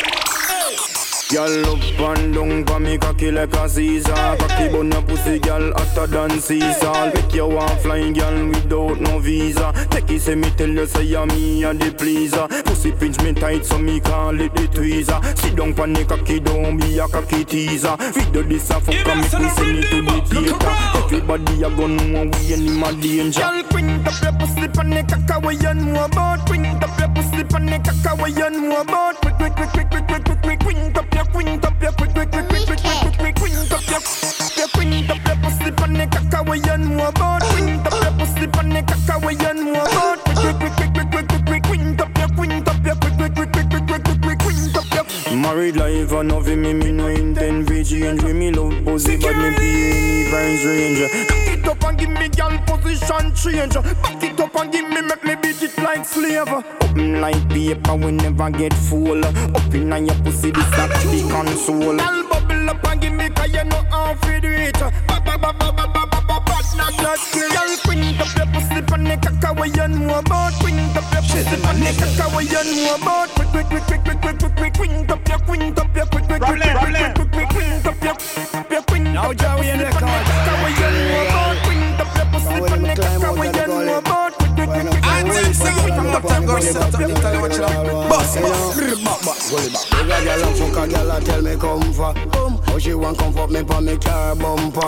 Girl up and down for me cocky like a Caesar. Cocky bun a pussy girl hotter than Caesar. Make you want flying girl without no visa. Take it say me tell you say ya me a the pleaser. Pussy pinch me tight so me call it the tweezer. Sit down for the cocky don't be a cocky teaser. Video this a fuck and make me send it to the theater. Everybody a gon' know we in my danger. Girl quint up your pussy pon the cocky where you know about. Quint up your pussy pon the cocky where you know about. Quick quick quick quick quick quick quick quick quint up your quint up your quick quick quick quick quick quick quick quint up your your quint up your pussy pon the cocky where you know about. Quint up your pussy pon the cocky where you know about. Quick quick quick quick quick quick quick quint up your quint up your quick quick quick quick quick quick quick quick quint up your. Married life and of me, me no intend to change. We me love pussy, but me be any price range. Back it up and give me girl position change. Back it up and give me make me beat it like slave. Open like paper, we never get full. Open on your pussy, this actually console. Girl bubble up and give me 'cause you know how to do it. Ba ba ba ba ba ba ba ba ba. Not just girl quint up your pussy pon the cocky where you know about. Quint up your pussy pon the cocky where you know about. Quick quick quick quick quick quick quick quick quint up your quint up your quick quick quick quick quick quick quick quint up your your quint. Now Joey in the car. Where you know about. Quint up your pussy pon the cocky where you know about. Quick quick quick quick. I think so. Doctor Gossett, tell you what you like. Boss, boss, back, back, go back. Every girl and fuck a girl a tell me come for. How she want comfort me pon me car bumper.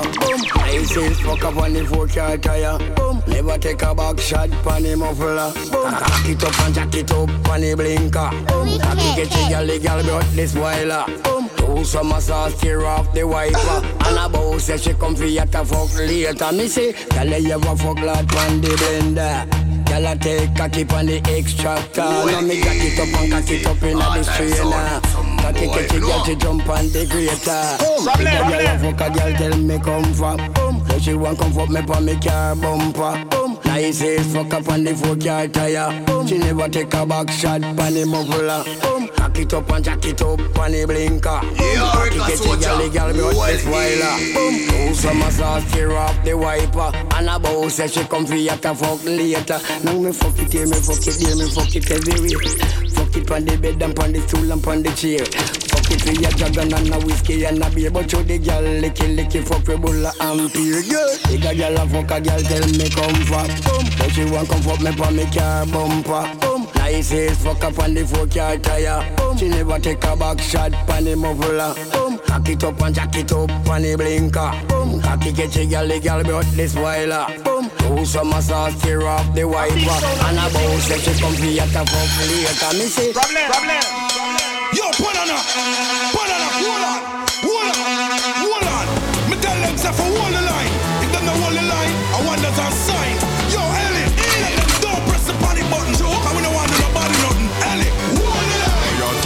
I say fuck up on the four car tire. Never take a back shot pon the muffler. Cock it up and jack it up pon the blinker. Cock it get a girl, the girl brought this whiler. Do some massage, tear off the wiper. And a bow say she come for you to fuck later. Me say, girl you ever fuck lad pon the blender. Girl I take cocky pon the extractor. Now me jack it up and cock it up in the strainer. Cocky get a girl to jump on the grater. Big a girl a fuck a girl tell me come for. So she want comfort me pon me car bumper. Nice ass fuck up on the four car tire. She never take a back shot pon the muffler. Cock it up and jack it up pon the blinker. Cocky get a girl, the girl brought this whiler. Do some massage, tear off the wiper. And a bow say she come for you to fuck later. Now me fuck it here, me fuck it there, me fuck it everywhere. Fuck it pon the bed and pon the stool and pon the chair. Fuck it with your dragon and a whiskey and a beer. But you the girl licky licky fuck with bull and peer. Girl, the girl a fuck a girl tell me come for. But she want comfort me pon me car bumper. Nice ass fuck up on the four car tire. She never take a back shot pon the muffler. Cock it up and jack it up pon the blinker. Cocky get a girl, the girl brought this whiler. Do some massage, tear off the wiper. And a bow say she come for you to fuck later. Me say problem, problem. Yo, put on up, put on up, hold on, hold on, hold on. Me tell them say for hold the line. If them not hold the line, I want that a sign. Yo, Ellie, let them don't press the panic button. Joke, I don't want nobody nothing. Ellie, hold the line. Your topic,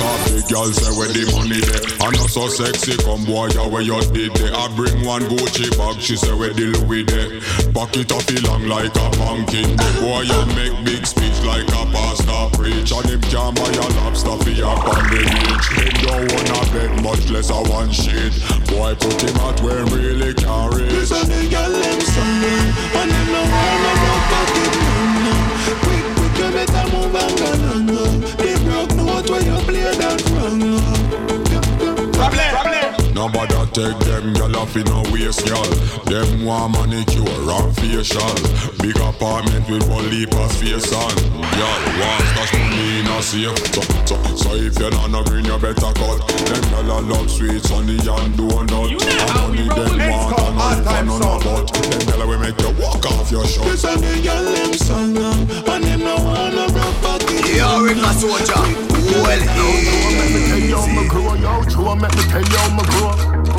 girl say where the money there. I not so sexy, come boy, yeah, where you did there. I bring one Gucci bag, she say where the Louis there. Pocket off it long like a pumpkin. The boy you make big speech like a pastor preach. And him can't buy a lobster for your on the beach. He don't wanna bet much less a one shit. Boy put him out where him really can't reach. Listen the girl them song, and them no wanna rock pocket money. Quick, quick, you better move and go on. They broke note where you play that wrong. Problem, problem. Nobody take them gyal off in a waist, gyal. Them want manicure and facial. Big apartment with one leap of space on. Gyal want stash money in a safe. So, so, so if you're not no green, you better cut. Them gyal a love sweets, honey and donut. You know and how we money roll them next want call, and all time none song. about. Them gyal will make you walk off your shirt. Listen the girl them song, and them no wanna rock pocket. Yo, Rick Soldier. Well, easy. Yo, me grow, yo, Joe, make me tell you me grow.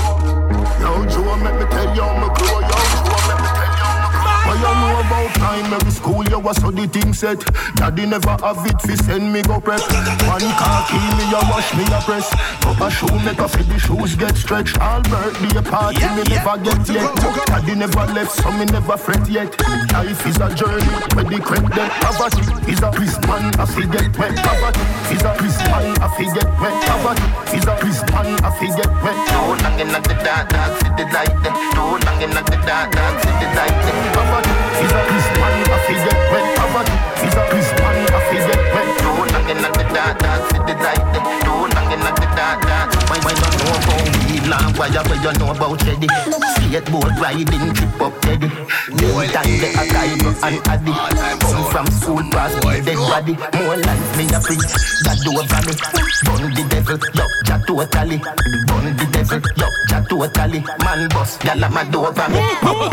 Yo, Joe, make me tell you me grow. Yo, Joe, make me tell you me grow. What you know about primary school? You was so the thing set. Daddy never have it fi send me go prep. One car key me, you wash me a press. Up a shoe make a fi the shoes get stretched. All birthday party me never get yet. Daddy never left, so me never fret yet. Life is a journey, where the credit debt. Poverty is a priest man, I fi get wet. Poverty is a priest man, I fi get wet. Poverty is a priest man, I fi get wet. Too long in the dark, dark city like them. Too long in the dark, dark city like them. Poverty is a priest man, I fi get wet. Poverty is a priest man, I fi get wet. Too long in the dark, dark city like them. Too long in the dark, dark. Why why you know about weed long? Why you why you know about Teddy? Skateboard riding, trip up Teddy. New time the Akaibo and Addy. Come from school past the dead body. More life me a preach, God over me. Burn the devil, yo, ja totally. Burn the devil, yo, ja totally. Man boss, gyal a mad over me.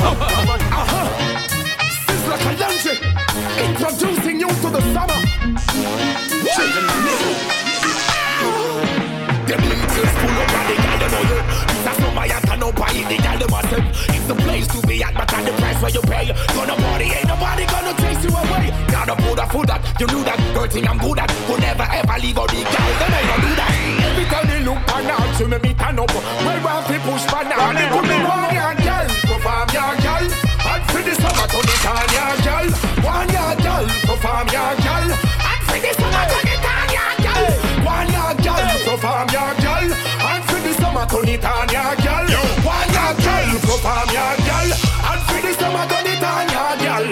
It's like a luncheon, introducing you to the summer. Them little school up and the gyal dem know you. It's a summer yacht and no party, the gyal dem a sip. It's the place to be at, but at the price where you pay. Gonna party, ain't nobody gonna chase you away. Gotta put a food that, you knew that. Girl thing I'm good at, could never ever leave out the gyal, them ain't gonna do that. Every time they look pan out, you make me turn up. Well, well, they push pan out, they put me one yard gyal, perform yard gyal. And for the summer, turn it on yard gyal. One yard gyal, perform yard gyal. And for the summer, turn it on yard gyal. One yard gyal, perform yard gyal. And for the summer, turn it on yard gyal. One yard gyal, perform yard gyal. And for the summer, turn it on yard gyal.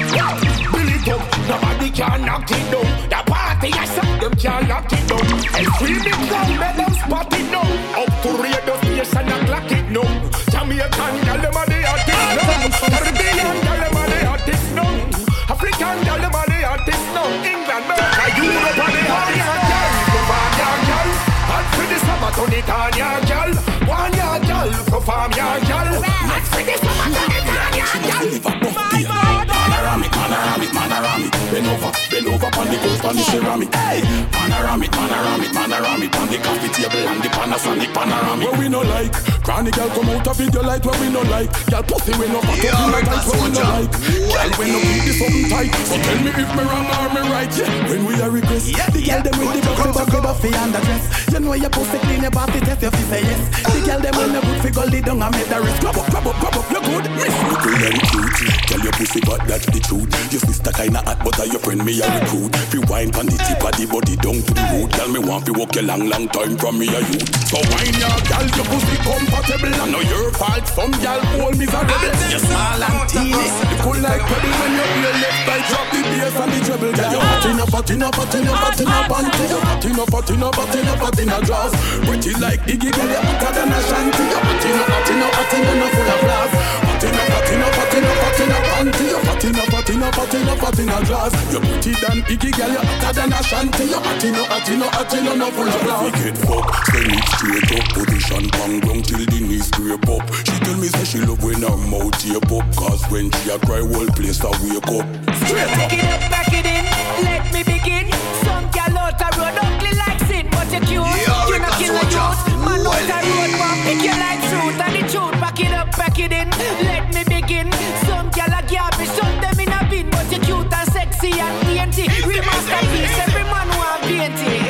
Build it up, nobody can knock it down. The party, I said them can't lock it down. And screaming down, let them spot it down. Up to radio station and clock it down. Jamaican gyal, them a the artist now. Caribbean gyal, them a the artist now. African gyal, them a the artist now. England, America, Europe, and the hard gyal. Perform your gyal, and for the summer, turn it on your gyal. One your gyal, perform your gyal, and for the summer, turn it on your gyal. Panoramic, panoramic, panoramic. Bend over, bend over on the coast on the ceramic. Hey, panoramic, panoramic, panoramic. On the coffee table and the Panasonic panoramic. Where we no like, chronic girl come out of video light. Where we no like, girl pussy we no back up in my tight. Where we no like, girl we no keep this something tight. So tell me if me wrong or me right. Yeah, when we are request, the girl them with the buffy, buffy, buffy and the dress. You know your pussy clean, your body test, you fi say yes. The girl them when you good fi go lay down and make the rest. Grab up, grab up, grab up, you good. Miss me cool and cute. Girl your pussy but that's the truth. Your sister kinda hot but your friend me a recruit. Fi wine from the tip of the body down to the root. Girl me want fi walk a long long time from me a youth. So wine your girl your pussy compatible. I know your fault some girl hold miserable. You small and teeny. You cool like pebble when you feel left side drop the bass and the treble. Girl you hot in a pot in a pot in a pot in a panty. You hot in a pot in a pot in a pot in a glass. Pretty like Iggy girl you hotter than a shanty. You hot in a hot in a hot in a full of glass. Hot in a hot in a hot in a hot in a panty. You hot in a hot in a hot in a hot in a glass. You pretty than Iggy girl you hotter than a shanty. You hot in a hot in a hot in a full of glass. We get fucked, send it straight up. Position bang down till the knees scrape up. She tell me say she love when her mouth tape up. Cause when she a cry whole place a wake up. Straight up. Back it up, back it in, let me begin. Some gal out a road ugly like sin, but you cute. You not kill a youth. Man out a road one pick you like truth and the truth. Back it up, back it in, let me begin. Some gal a garbage, some them in a bin, but you cute and sexy and dainty. We masterpiece, every man want painty. You not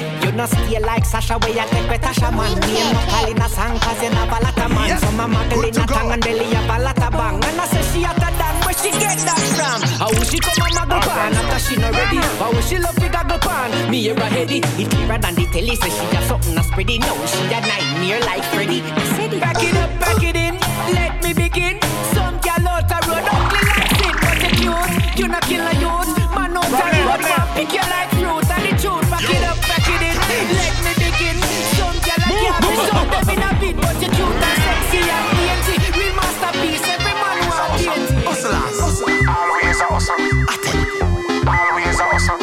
stay like Sasha, where you take with Tasha man. Me and not calling a song cause you have a lot of man. So my muggle in a tongue and belly have a lot of bang. And I say she at a dance, where she get that from? How will she come a muggle pan after she not ready? How will she love the gaggle pan? Me here a heady, it clearer than the telly. Say she just something a spready. No, she a nightmare like Freddy. Back it up, back it in, let me begin. Some gal out a road, ugly like sin, but you cute. You not kill a youth, man out a road, man pick you like fruit and the truth. Back it up, back it in, let me begin. Some gal a can't be so them in a beat, but you cute and sexy and dainty. We masterpiece, every man want dainty. Hustlers, always a hustle. I tell you, always a hustle.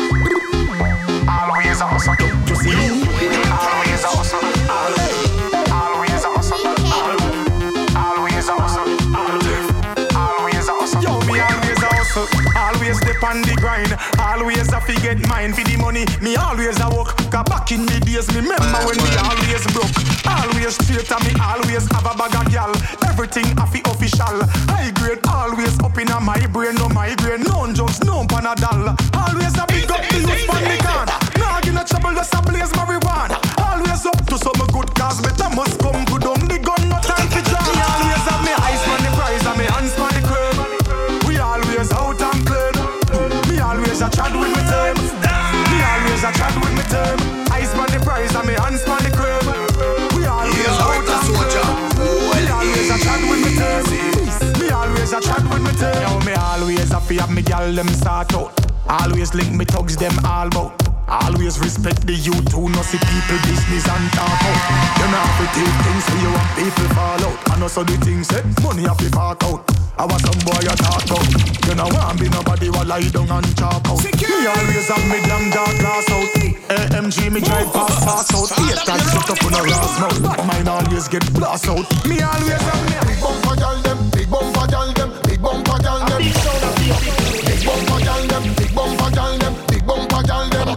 Always a hustle. You see, always a hustle. Always a hustle. Always a hustle. Always a hustle. Yo, me always a hustle. Always dip on the grind. Always a forget mine for the money. Me always a work. Cause back in the days, me remember when me always broke. Always straight and me always have a bag of gal. Everything a fi official. High grade always up in a my brain. No migraine, no drugs, no panadol. Always a big up the youth from the corner. Nah, you no trouble, just a blaze marijuana. Always up to some good cause better must come good on the gun, no time to draw. Me always have me eyes on the prize and me hands on the curb. We always out and clean. Me always a chat with me term. Me always a chat with me term. Eyes on the prize and me hands on the curb. We always out and clean. Me always a chat with me term. Me always a chat with me term. Yo, me always a fi have me gal them start out. Always link me thugs them all bout. Always respect the youth who know see people business and talk out. You know have to take things so you want people fall out. And also the things said, money have to park out. I was some boy you talk out. You know want be nobody will lie down and chalk out. Me always have me damn dark glass out. A M G me drive past pass out. Eight times shut up on a glass mouth. Mine always get blast out. Me always have me big bumper gal them, big bumper gal them, big bumper gal them. Big bumper gal them, big bumper gal them, big bumper gal them.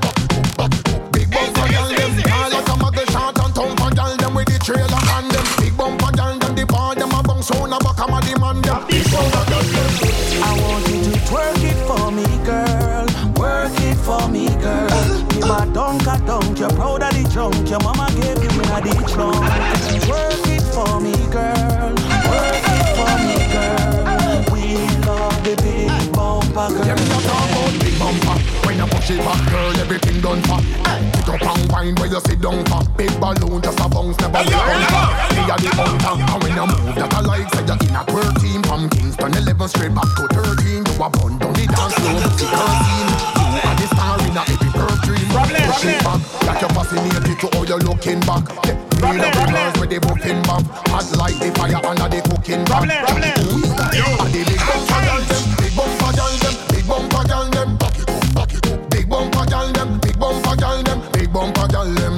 Big bumper gal them, all like a muggle shot and thumper gal them with the trailer and them. Big bumper gal them, the bar them a bounce on a back of my demand them. Big bumper gal them. I want you to twerk it for me, girl. Work it for me, girl. Give a dunk a dunk, you're proud of the junk. Your mama gave you me a the trunk. Work it for me, girl. Work it for me, girl. We love the big bumper, girl. Yeah, me a talk about big bumper. When you push it back, girl, everything done for. Pick up and wine where you sit down for. Big balloon just a bounce, never be bumper. Me a the hunter, and when you move that I like, say you're in a twerk team. From Kingston eleven straight back to thirteen. You a bun down the dance floor, the curtain. You are the star in a every perk dream. Push it back, like you're fascinated to how you're looking back. Me love the girls with the buffing back. Hot like the fire under the cooking back. Who is that? And the big bumper gal them, big bumper gal them, big bumper gal them. Back it up, back it up. Big bumper gal them, big bumper gal them, big bumper gal them.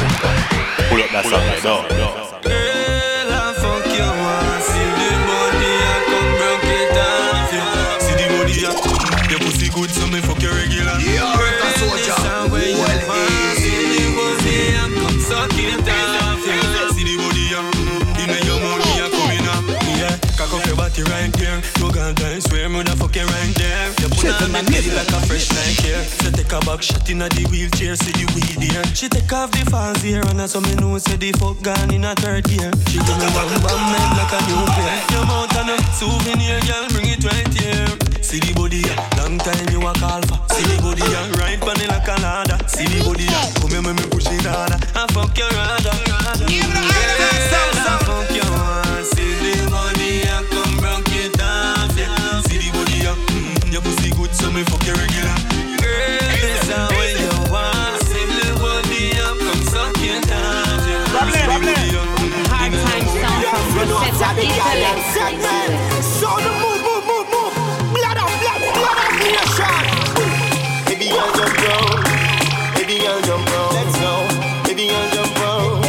Pull up that song like that. Girl, I fuck you once. See the body, I come broke it off you. See the body, your pussy good, so me fuck you regular. Yeah, girl, this time where you want. See the body, I come suck it off you. See the body, you know your money, I coming up. Yeah, cock up your body right there. No gun time, swear me da fuck you right there. You put on me body like a fresh night here. So take a back shot in a the wheelchair, see the weed here. She take off the fans here, and so me know say the fuck gone in a third gear. She give me one one man like a new pair. Your mouth and a souvenir, girl, bring it right here. See the body, long time you a call for. See the body, right bunny like a ladder. See the body, come here, me push it harder. I fuck your rather. Give me the I fuck your one. See the body, I come broke it off. Yeah. See the body, mm, your pussy good, so me fuck your regular. Girl, this how when you want. See the body, I come suck it off. Yeah. See the body, mm, Hard time sound from Rosetta, Italy. So the move, move, move, move. Blood up, blood, blood up, nation. Baby girl jump round, baby girl jump round. Let's go, baby girl jump round.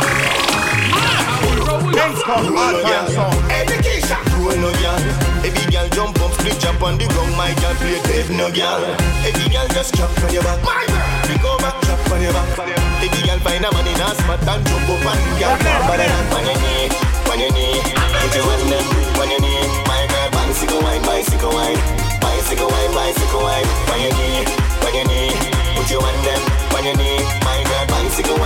Thanks for hard time song. Education. Roll no girl, baby girl jump up, split jump on the ground. My girl play tape no girl. Baby girl just chop on your back. My girl, we go back, chop on your back. Baby girl find a man in a spot and jump up and girl but then on your knee, on your knee. Put your hand them on your knee. My girl bicycle wine, bicycle wine. Bicycle wine, bicycle wine. On your knee, on your knee. Put your hand them on your knee. My girl bicycle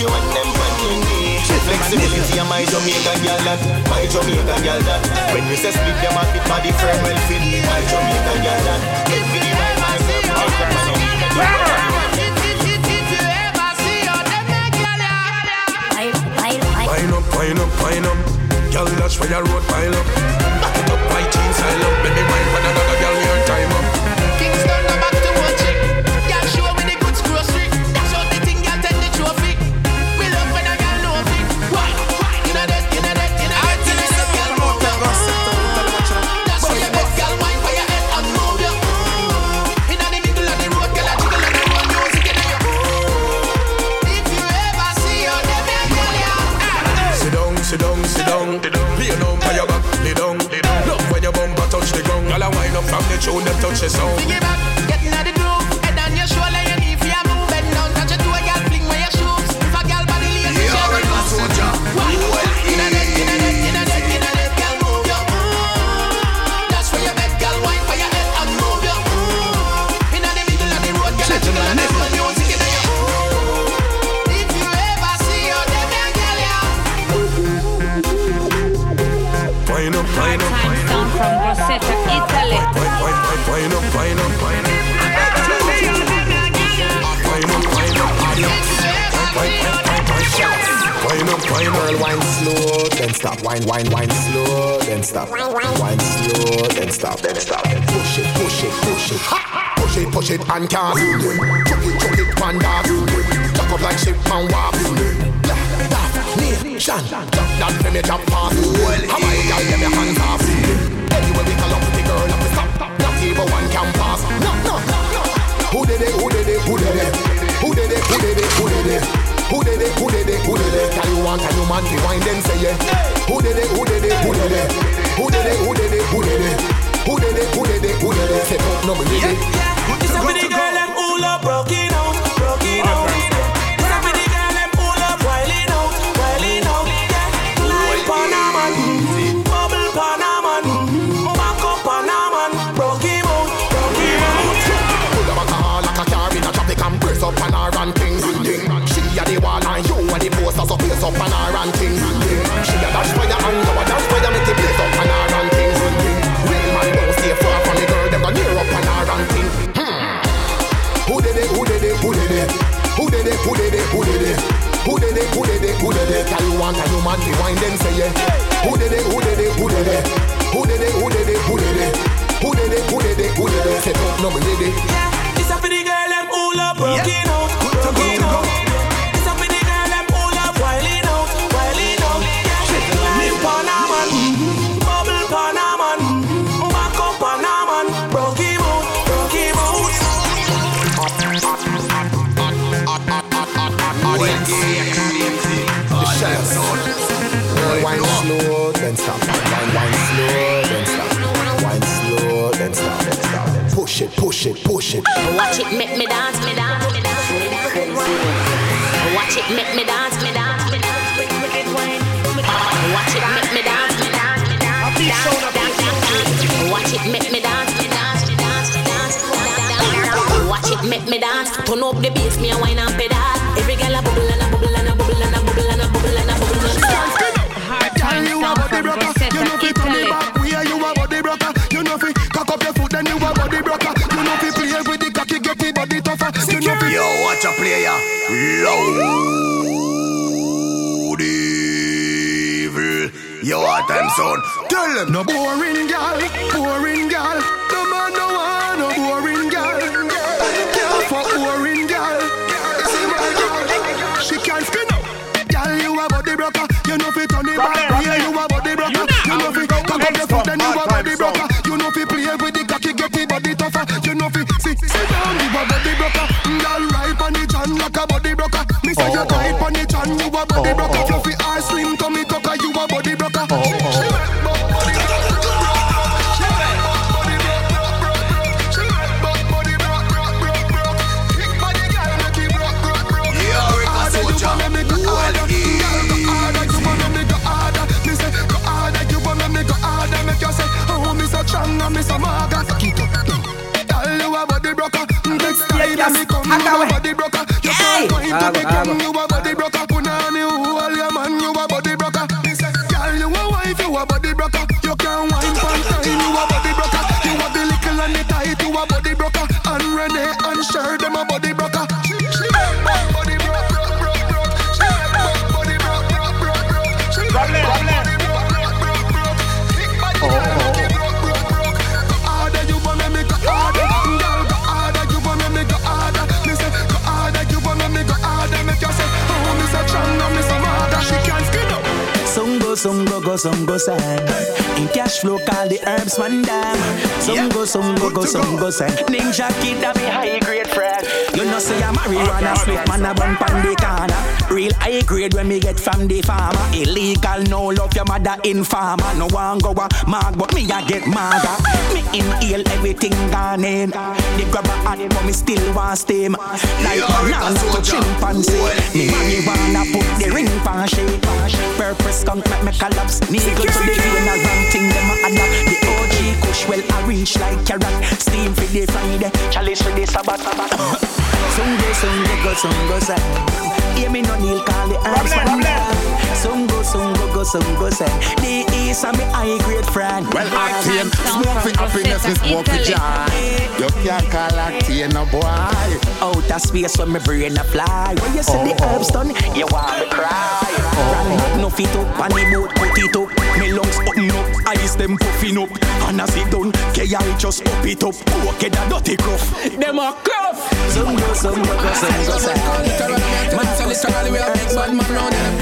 you and them on your knees. Flexibility and my Jamaican girl that, my Jamaican girl that. When you say split them up, it body firm well fit. My Jamaican girl that, get me the right myself. I'll come on your knees. Wine up, wine up, wine up. Girl, that's where your road pile up. Back it up, my jeans, I love. Let me wine when another girl your time up. Kingston, no back to one chick. Girl, show me the goods grocery. That's how the thing, girl, take the trophy. We love when a girl know it. Why? You know that, you know that, you know that, you know that, girl, move your that's why you bet, girl, wine for your head and move your in the middle of the road, girl, I jiggle and I run music in your if you ever see your them, girl, yeah. Sit down, sit down, sit down. Lay down for your back, lay down. Love when your bumper touch the ground. Girl, I wind up from the tune, them touch the sound. Bring it back, get in the groove. Head on your shoulder, your knee for your move. Bend down, touch your toe, girl, fling with your shoes. If a girl body lazy, she a run loose. Why? Inna that, inna that, inna that, inna that, girl, move your that's where you bet, girl, wine for your head and move your inna the middle of the road, girl, I jiggle and I run music in your if you ever see your them, girl, yeah. Wine up, wine up, wine up. From Grosseto, Italy. Wine, wine, wine, wine up, wine up, wine up. Wine up, wine up, wine up. Wine up, wine up. Girl, wine slow, then stop. Wine, wine, wine slow, then stop. Wine slow, then stop. Then stop. Push it, push it, push it. Ha! Push it, push it, and can't. Chuck it, chuck it, panda. Chuck up like shit, man, walk. Nation, jump down, let me jump fast. How my girl, get me hands off. Anyway, we call up the girl, up the stop. Not even one can pass. No, no, no. Who did it, who did it, who did it? Who did it, who did it, who did it? Who did it, who did it, who did it? Can you want, can you man, to wind and say it? Who did it, who did it, who did it? Who did it, who did it, who did it? Who did it, who did it, who did it? Say, oh, no, me did it. It's a pretty girl, them all up, broken out, broken out. It's a pretty girl, them all up, wilding out, wilding out. Like Panaman, bubble Panaman, back up Panaman, broke him out, broke him out. Pull up a car like a car in a traffic and brace up and a run thing. She a the wall and you a the poster, so face up and a run thing. She a dash fire and you a dash fire, make the place up and a run thing. Real man don't stay far from the girl, them go near up and a run thing. Who did it, who did it, who did it? Who did it, who did it, who did it? Who did it, who did it, who did it? Can you want, can you man, the wine then say it? Who did it, who did it, who did it? Who did it, who did it, who did it? Who did it, who did it, who did it? Say, oh, no, me did it. Yeah, it's a pretty girl, them all up, broken out, broken out. It's a pretty girl, them all up, wilding out, wilding out. Like Panaman, bubble Panaman, back up Panaman, broke him out, broke him out. Wine slow, then stop. Wine, wine slow, then stop. Wine slow, then stop. Then stop. Push it, push it, push it. Watch it, make me dance, me dance, me dance. Watch it, make me dance, me dance, me dance. Watch it, make me dance, me dance, me dance. Dance, dance, dance. Watch it, make me dance, me dance, me dance, dance. Watch it, make me dance. Turn up the bass, me a wine and pedal. Every girl a bubble and a bubble and a bubble and a bubble and a bubble and a bubble and a bubble. Hard you a body broker, you know fi turn it back. We are you a body broker, you know fi cock up your foot, then you a body broker. You know fi play with the cocky, get the body tougher. You know fi yo, watch a player, loud evil. Yo, what time sound? tell them no boring girl, boring girl. No man no want no boring girl. Girl for boring girl. See my girl, she can't skin up. Girl, you a body broker, you know fi turn it back. Yeah, you a body broker, you know fi cock up your foot, then you a body broker. You know fi play with the cocky, get the body tougher. You know fi sit sit down, you a body broker. Girl, right on the chan like a body broker. Me say you tight on the chan, you a body broker. Fluffy or slim, tummy tucker, you a body broker. Mister Margaret, keep up. Tell you a body broker. Next time you come, you a body broker. You can't go into the gun, you a body broker. some go go, some go side. In cash flow, call the herbs man down. Some go, some go go, some go side. Ninja kid that be high grade friend. You know say I'm marijuana split man a bun pan the corner. Real high grade when me get from the farmer. Illegal no love your mother informer. No one go a mag but me a get maga. Me inhale everything gone in. The grab a hot but me still want steam. Like banana to chimpanzee. Me marijuana put the ring pan shape. Purpose skunk make me collapse. Needle to the vein a ram thing them a adapt. The O G kush well a reach like carrot. Steam for the Friday, chalice for the Sabbath Sabbath. Sungo sungo go sungo say. Hear me no kneel call the herbs man. Sungo sungo go sungo say. The east and me high grade friend. Well Octane, smoke for happiness and smoke for joy. You can't call Octane no boy. Outer space when me brain a fly. When you see oh, the oh. herbs done, you want me cry. Oh. No fit up and the boat put it up. Me lungs open up, eyes them puffing up. And as it done, K I just up it up. Okay, that dirty gruff. Them a gruff. Sungo sungo go sungo say. Man, so literally we are big bad man round in the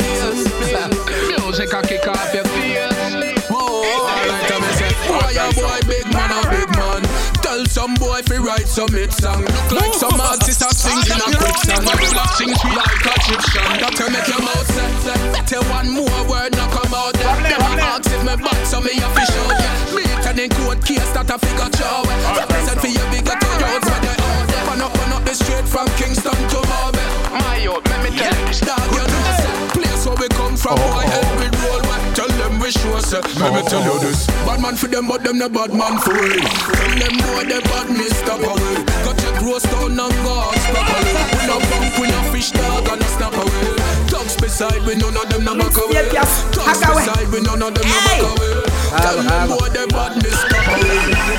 place. Music a kick off your fears. Whoa, alright, I'm say, boy, a boy, big man, a big man. Tell some boy if he write some hit song. Look like some artist a sing in a quick song. Sing sweet like a Egyptian. That will make your mouth say, better one more word not come out there. Them ask if me bad, so me a fish out there. Me turning court case that a figure show. Represent for your bigger toyos when they out there. Run up, run up the street from Kingston to Marble. My youth, let me tell you this dog, you know say. Place where we come from, boy, help we roll. Tell them we sure say. Let me tell you this. Bad man for them, but them the bad man for it. Tell them boy they bad mister away. Got your gross down and go stop away. We no bump, we no fish dog and no snap away. Dogs beside we none of them no back away. Dogs beside we none of them no back away. Tell them boy they bad mister away.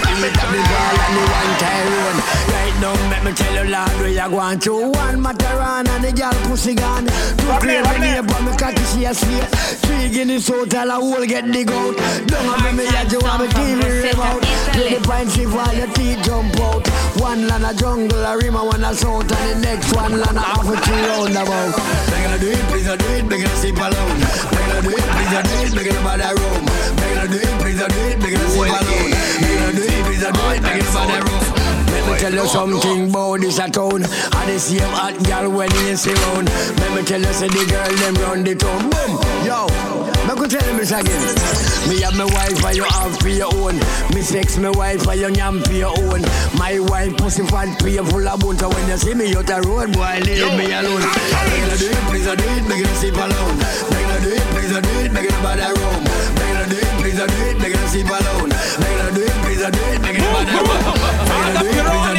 Right now, let me tell you, Lord, we are going to one Mataran and the girl pussy gun. Two clear when you but me cocky see a slate. Three guineas so tell a whole get dig out. Don't have me yet, you want me T V remote. Play the pine see while your teeth jump out. One land a jungle, a rim, and one a south, and the next one land a half a tree roundabout. They're gonna do it, please do it, they're gonna sleep alone. They're gonna do it, please do it, they're gonna buy that room. They're gonna do it, please do it, they're gonna sleep alone. They're gonna do it, please do it, they're gonna buy that room. Let me tell you something about this a town. And the same hot girl when you see round. Let me tell you, say the girl them round the town. Boom, yo, me could tell you this again. Me have my wife and you have for your own. Me sex my wife and you yam for your own. My wife pussy fat for you full of bone. So when you see me out the road, boy, leave me alone. They gonna do it, please do it, they gonna sleep alone. They gonna do it, please do it, they gonna buy that room. They gonna do it, please do it, they gonna sleep alone. They gonna do it, please do it, they gonna buy that room. They gonna do it.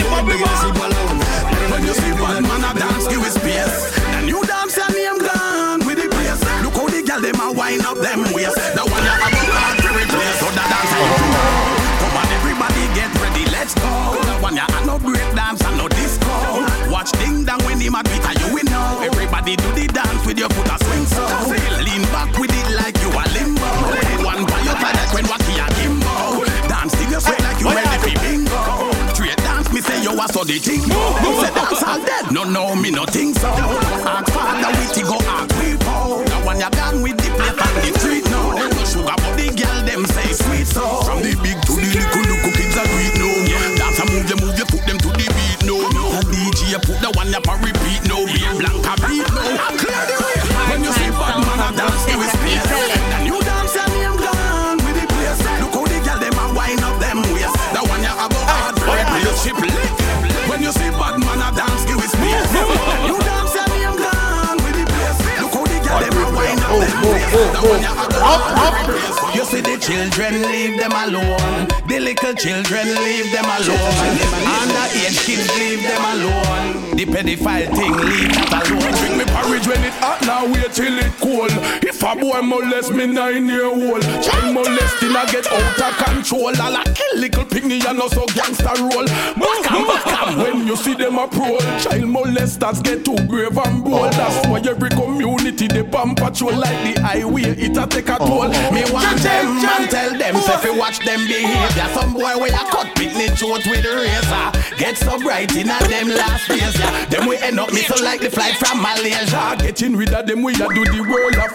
When you see one man a dance, give his space. The new dance and name gone with the place. Look how the girl them a wind up them waist. The one you have a hard to replace. So the dance I do. Come on everybody get ready, let's go. The one you have no break dance and no disco. Watch ding dong when him a beat and you will know. Everybody do the dance with your foot a swing so. Lean back with it like you a limbo. One by your pilot when wacky a gimbo. Dance till you sweat like you ready for bingo. Me say you a so the thing. You say dance all dead. No, no, me no think so. Ask father with go ask people. Now when you gone with the plate and the treat now. There's no sugar but the girl them say sweet so. From the big to the little little kids are sweet no. Dance and move you move you put them to the beat no. The D J put the one up and repeat no. Be Blanca beat no. Clear the way. When you see bad man a dance to his place. The new dance and him gone with the place. Look how the girl them a wind up them waist. The one you have a hard boy ship lick. When you see bad man a dance, give it space. You dance and me I'm gone with the place. Look how the girl them a wind up them waist. Up, up. You see the children, leave them alone. The little children, leave them alone. Underage kids, leave them alone. The pedophile thing, leave that alone. Drink me porridge when it hot, now wait till it cold. If a boy molest me nine year old, child molesting I get out of control. I'll a kill little piggy and also gangster roll. Back and back and when you see them approach, child molesters get too brave and bold. That's why every community they bomb patrol like the highway. It a take a toll. Me want them and tell them so if you watch them behavior. Some boy where you cut picnic throat with a razor. Get so bright in a them last days. Yeah. Them we end up me so like the flight from Malaysia. Getting rid of them we a do the world a favor.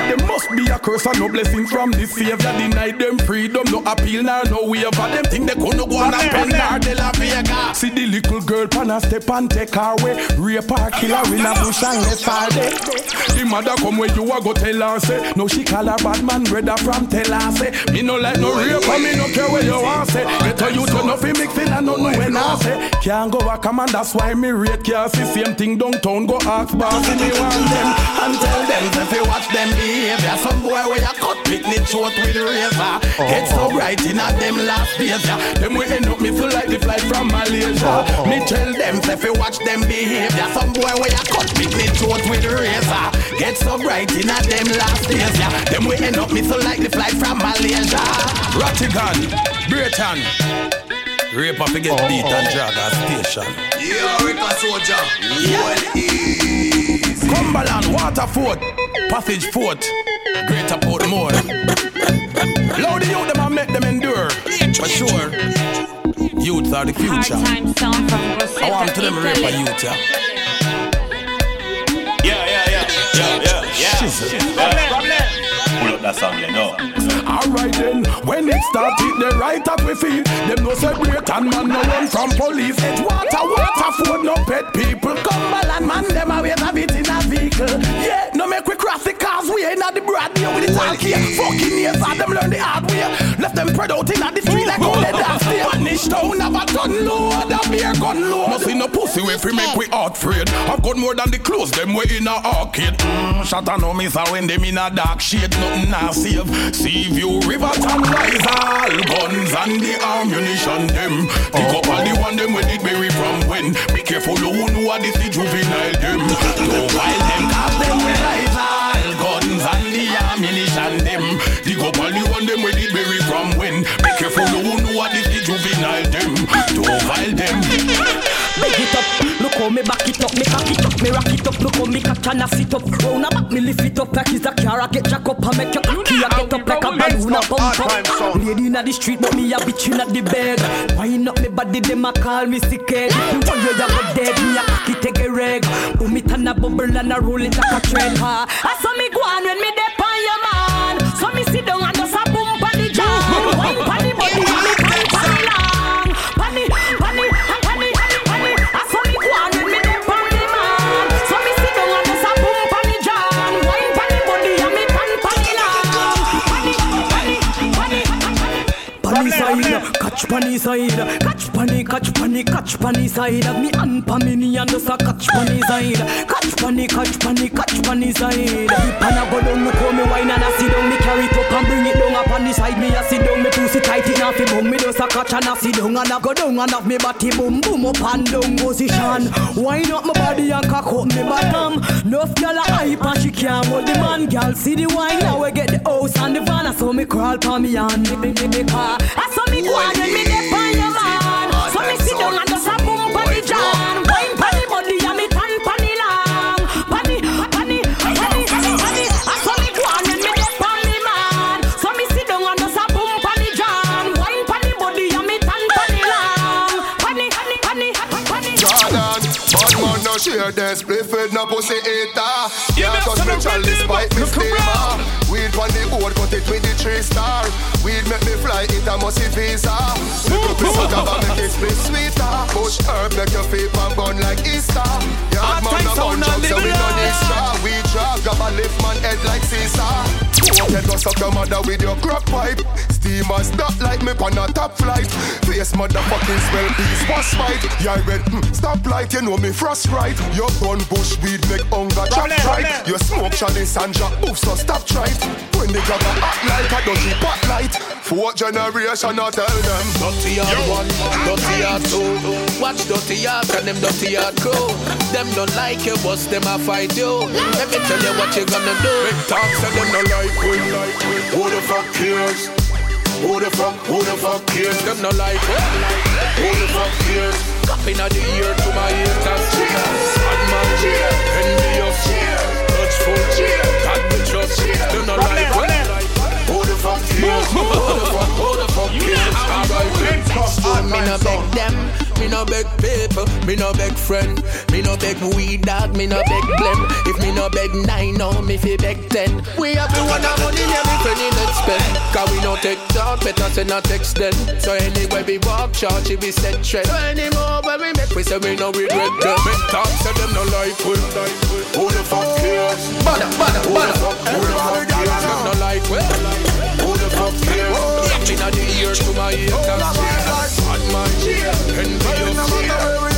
there must be a curse and no blessing from the Savior. Deny them freedom, no appeal nor no waiver. Them think they couldn't go on a pen nor de la Vega. See the little girl pan a step and take her way. Rape her, kill her in a bush and let her day. The mother come where you a go tell her say. No she call her bad man brother from tell her say. Me no like no rape and me no care where you want say. Get her you to nothing mixing and no know when I say. Can't go back and that's why me rate can't see same thing downtown. Go ask boss if you want them and tell them if you watch them behavior. Some boy where you cut picnic short with the razor. Get so bright in at them last days. Them we end up me feel like the flight from Malaysia. Me tell them if you watch them behavior. Some boy where you cut picnic short with the razor. Get so bright in at them last days. Them we end up me feel like the flight from Malaysia. Rattigan, Britain. Rape up against beat and drag at station. Yeah, Rick soldier. Well easy. Cumberland, Waterford, Passage Fort, Greater Portmore. Loud the youth them and make them endure. For sure. Youths are the future. I want to them rape a youth, yeah. Yeah, yeah, yeah. Yeah, yeah, yeah. yeah. Pull up that song, you know. Alright then, when it started, the right up we feel. Them no separate and man no run from police. It's water, water, food, no pet people. Cumberland man, them a wait a bit in a vehicle. Yeah, no make we cross the cars, we ain't at the broad way with the talk here. Fucking years, and them learn the hard way. Left them spread out in the street like all the dance there. Spanish town have a ton load, a beer gun load. Must see no pussy way fi make we heart afraid. I've got more than the clothes, them way in a arcade. Mm, shut and no miss a when them in a dark shade. Nothing now save. See view, river, and rise all guns and the ammunition them. Pick up all the one them when it bury from when. Be careful who know what this the juvenile them. Don't wild them cause them with rise all guns and the ammunition them. Dig up all the one them when it bury from when. Be careful who know what this the juvenile them. Don't wild them. Big it up, look how me back it up, me cock it up, me rock it up, look how me catch and I sit up. Round a back, me lift it up like it's a car, I get jack up and make your cocky, I get up like a balloon, a pump up. Lady inna the street, but me a bitch inna the bed. Wind up me body, them a call me sick head. You want you a dead, me a cocky take a reg. Boom it and a bubble and a roll it like a trend, ha. I saw me go on when me dep on your man. So me sit down and just a boom on the jam. Wine on the body, and me pan pan long. Panny, panny, and panny. Catch panny side, catch panny, catch panny, catch panny side. Me and Pamini and just a catch panny side. Catch panny, catch panny, catch panny side. The panna go down, look how me wine and I sit down. Me carry it up and bring it down up on the side. Me a sit down, me pussy tight it off. Boom, me just a catch and I sit down and I go down and have me body boom boom up and down position. Wine up my body and cock up me bottom. Nuff gyal a hype and she can't hold the man. Gyal see the wine now we get the house and the van. I saw me crawl pa me and me me me car. I saw me go on when me dey on your man. So me sit down and just a boom pa the jam. Wine pa the body and me tan pa the long. Panny, panny, panny, panny. I saw me go on when me dey on the man. So me sit down and just a boom pa the jam. Wine pa the body and me tan pa the long. Panny, panny, panny, panny. Jordan, bad man no share the split with no pussy eater. Yeah, cause me chalice despite me steamer. Weed on the board, cut it with the three star. Weed make me fly, it a musty visa. Little piece of gaba make it split sweeter. Bush herb make your feet and burn like Easter. Yard man no bun jump, so we don't need straw. We draw, gaba lift man head like Caesar. Okay, go suck your mother with your crack pipe. Steamer stop like me on a top flight. Face motherfucking smell, these was fight. Yeah, red, mm, stop light, you know me frost right. Your bun bush weed make hunger chop right. You smoke chalice and drop boof, so stop try. When the gaba act like a dodgy pot light. Fourth generation, I tell them dirty yard one, dirty yard two. Watch dirty yard and them dirty yard crew. Them don't like you, boss, them a fight you. Let me tell you what you gonna do. Big talks and them don't like we. Who the fuck cares? Who the fuck, who the fuck cares? Them no like it. Who the fuck cares? Cupping of the ear to my ears and cheers. Bad man cheer, envious cheer, touchful cheer, God be just cheer. Them no like it. Who the fuck cares? Who the fuck, who the fuck cares? Alright, me no beg them, me no beg people. Me no beg friend, me no beg weed dog, me no beg blem. If me no beg nine, no, me fi beg ten. We have the one of money, yeah, me friend in it spend. Cause we no take talk, better send a text then. So anywhere we walk, charge we set trend. So anymore when we make, we say we no regret them. Me talk, say them no like we. Who the fuck cares? Bada, bada, bada. Who the fuck cares? Them no like we. Who the fuck cares? Inna the ear to my ear, that's on my ear. Envy of fear.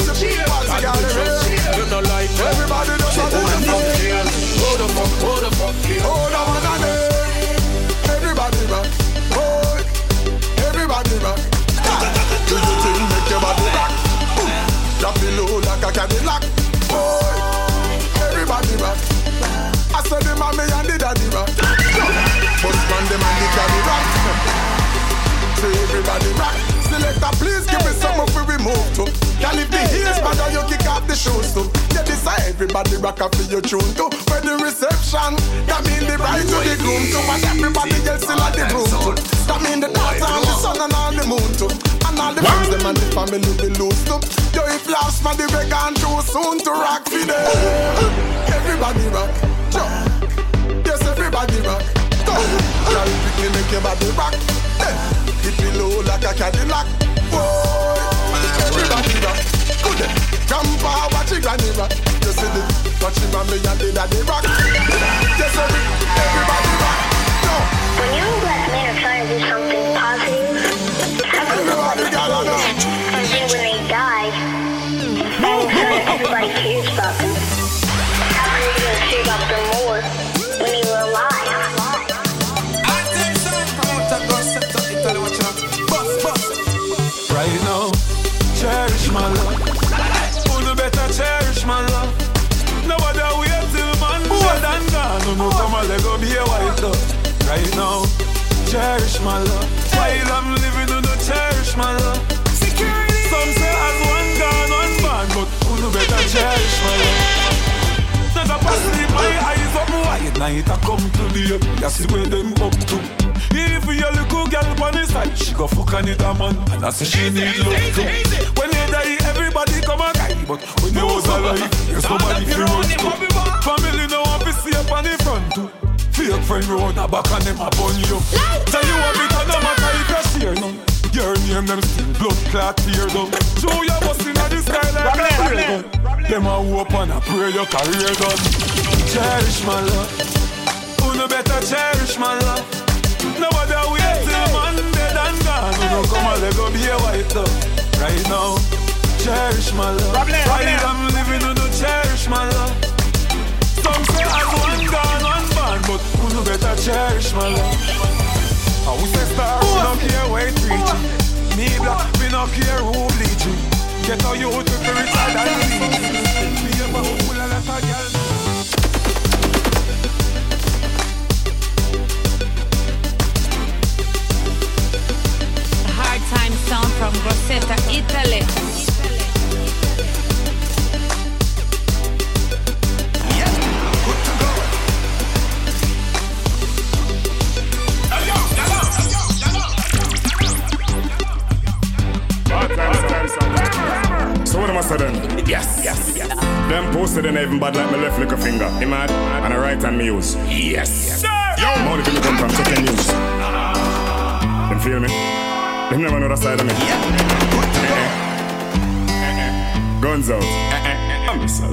You know like everybody does who the fuck cares? Who the fuck, who the fuck cares? Oh, no one on it. Everybody rock, boy. Everybody rock. Do you think make your body rock? Drop it low like a Cadillac, boy. Everybody rock. I saw the mommy and the daddy rock. But man them and the daddy rock. Say everybody rock. Selector, please give me some of we move to. Can if the heels bad or you kick off the shoes too. Yeah, this is everybody rock up for your tune too. For the reception, that mean the bride to the groom too. And everybody else still at the room too. That mean the daughter and the sun and all the moon too. And all the friends them and the family be loose too. Yo, if last man the way gone too soon to rock for them. Everybody rock, jump. Yes, everybody rock. Go, girl, quickly make your body rock. Hit me low like a Cadillac, boy. Everybody rock, good. Grandpa, watch your granny rock. You see the watch your mommy and the daddy rock. Yes, every, everybody rock. No. When you're a black man are trying to do something positive, everybody got on them. And then when they die, all of a sudden everybody cares about them. How are you gonna care about them more when they were alive? Right now, cherish my love. Who no better cherish my love? Nobody wait till man dead and gone. No no come a let go be a white dove. Right now, cherish my love. While I'm living, no no cherish my love. Security. Some say as one gone, one born, but who no better cherish my love? Not a pass sleep, my eyes up wide. Night I come to the up, you see where them up to. If you little girl on the side, she go fuck on it a man, and I say she need love too. When they die, everybody come a guy, but when they was alive, there's somebody to run to. Family no want to see up on the front too. Fake friend round a back and them a bun you. Tell you what, because no matter if you share none, your name them still blood clot tear down. Show your bust inna the sky like a prayer gun. Them a hope and a pray your career done. Cherish my love, who no better cherish my love? Nobody wait till man dead and gone. Who no come and let go be a white dove. Right now, cherish my love. While I'm living, who no cherish my love? Some say as one gone, one born, but who no better cherish my love? I would say star, we no care where it reaching. Me black, we no care who bleaching. Get a youth to be retired and leave. Me ever full of lot of girls. Time sound from Grosseto, Italy. Yeah, good to go. So what am I saying? Yes, yes, yes. Them posted and even bad like my left little finger. Him mad and a right hand me use. Yes. Yo, money to me come from chicken news. Them feel me? Them never know the side of me. Yeah. Uh-uh. Uh-uh. Guns out. Uh-uh. I'm so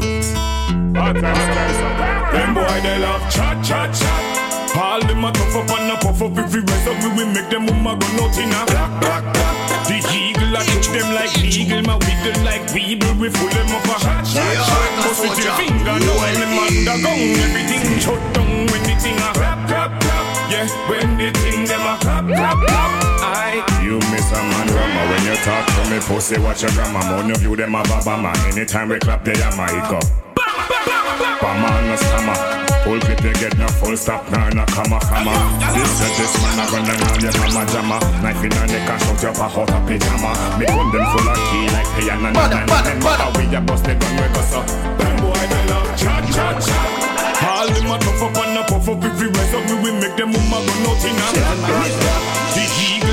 them boy they love chat, chat, chat. All them a tough up and a puff up. If we rise up, we will make them mama go out in a black, black, black. The eagle I touch them like eagle. My wiggle like weeble. We full them up a chat, chat, chat. Bust with your finger, no when them undergone. Everything shut down when the thing a clap, clap, clap. Yeah, when the thing them a clap, clap, clap. I you miss a man drama when you talk to me pussy watch your grandma. None of you them a baba man. Anytime we clap they a mic up. Bama no scammer. Full clip they get no full stop nah no comma comma. This is this man a run down on your mama jamma. Knife in a neck and shout your pop out a pajama. Me gun them full of key like piano. And mother we a bust the gun we go so. Them boy they love chat chat chat. All them a tough up and a puff up. If we rise up we will make them mama go out in a. The eagle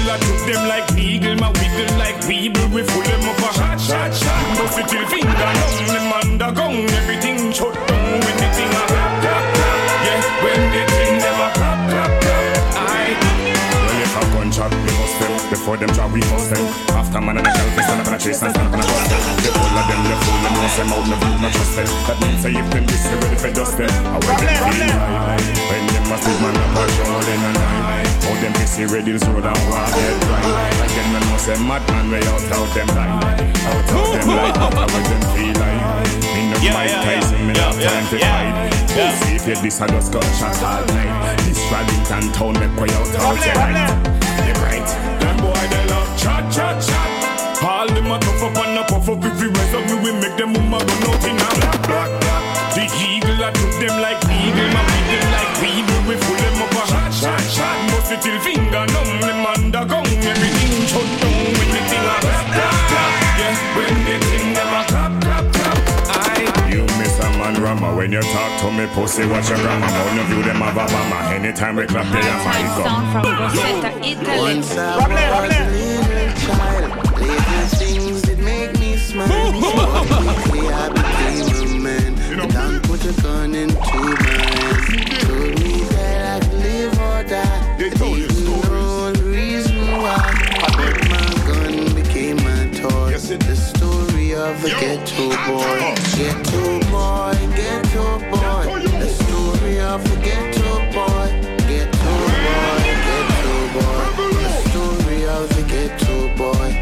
eagle, I took them like eagle. My wiggle like weeble, we full them up a shot, shot, shot. Bust it till finger down, them under gun. Everything shut down when the thing a clap, clap, clap. Yeah, when the thing never clap, clap, clap. Aye. Well, if a gunshot, we bust them. Before them try, we bust them. After man and a shell, we stand up and a chase and stand up and a bust them. The whole of them, you fool them, know them out, no view, no trust them. That means say if them this, they ready for dust them. I want them feel high. When them must live man up a show in a night. How them busy ready to road and walk dead right. Again, man know say madman, way out out them light. Out out them light, I want them feel like. Me no Mike Tyson, me no time to fight. See if you this a just got shot all night. This Radington town, make way out out them right. Them right. Them boy they love chat, chat, chat. All them a tough up and a puff up if we rest up, we will make them move out out in a black, black, black. The eagle I took them like eagle, my wiggle like weeble, we full them up a shot, shot, shot. Bust it till finger numb, them under gun, everything shut down when the thing a clap, clap, clap. Yes, when the thing never clap, clap, clap. Aye. You miss a man rama when you talk to me pussy, watch your grandma. None of you them have a mama. Anytime we clap, they have my Sound from Rosetta, Italy. Once I was a little child, little things that make me smile. So quickly I became a man. Don't put a gun into my hands. Told me that I could live or die. They didn't know the reason why. But my gun became my toy. The story of a ghetto boy. Ghetto boy, ghetto boy. The story of a ghetto boy. Ghetto boy, ghetto boy. The story of a ghetto boy.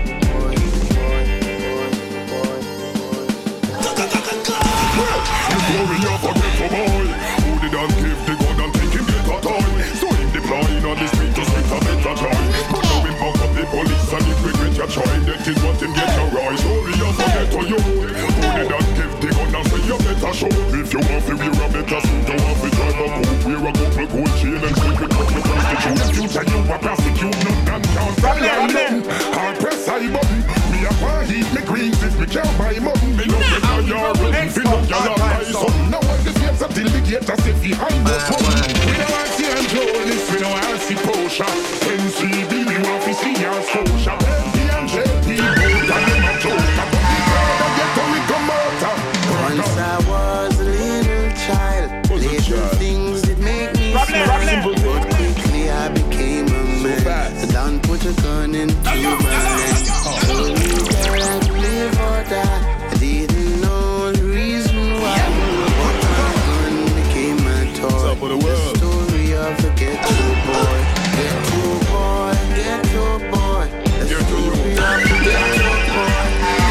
Glory of a ghetto boy. Who did not give the gun and take him get a toy? So him deploying on the street to spit a better joy. But now him back up the police and if regret your try, that is what him get a rise. Glory of a ghetto youth. Who did not give the gun and say you better show? If you want to wear a better suit, you want to drive a coupe, wear a couple gold chain and sleep with couple prostitutes. The future you a prosecute, not done down. Problem, hard press high button. Me a party, me greens if me can't buy mutton. Me no get a yard, me no get a buy something. Now all the games until the gate are safe behind us. We don't want to see Angelis, we don't want to see Porsche. N C B, we want to see our Scotia. P and J P, both of them a joke. Once I was a little child, little things that make me smile. But quickly I became a man. So don't put a gun into my hand. Told me that I could live or die. I didn't know the reason why. But my gun became my toy. The story of a ghetto boy. Ghetto boy, ghetto boy. The story of a ghetto boy.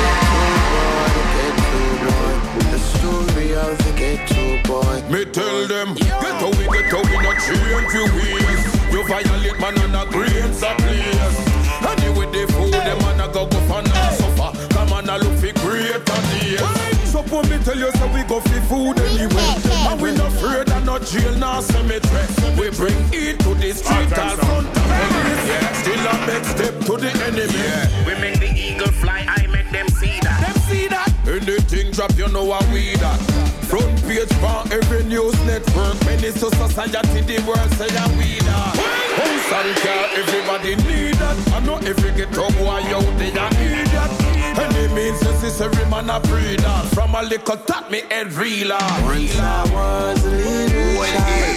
Ghetto boy. Me tell them, get away, get away, not change your ways. You violate man on a grains of place. Anyway, they fool them and a go go for and suffer. Come on, I look for greater days. So put me tell you, so we go for food anyway. And we not afraid of no jail, nor cemetery. We bring it to the street all front of police. Yeah, still a make step to the enemy. Yeah. We make the eagle fly, I make them see that. Them see that. Anything drop, you know how we that. Front page for every news network. Minister society, the world say that we that. House and car, everybody need that. I know every ghetto boy out there that idiot. Any means necessary man a breed that. From a little top me head real. Once I was a little child.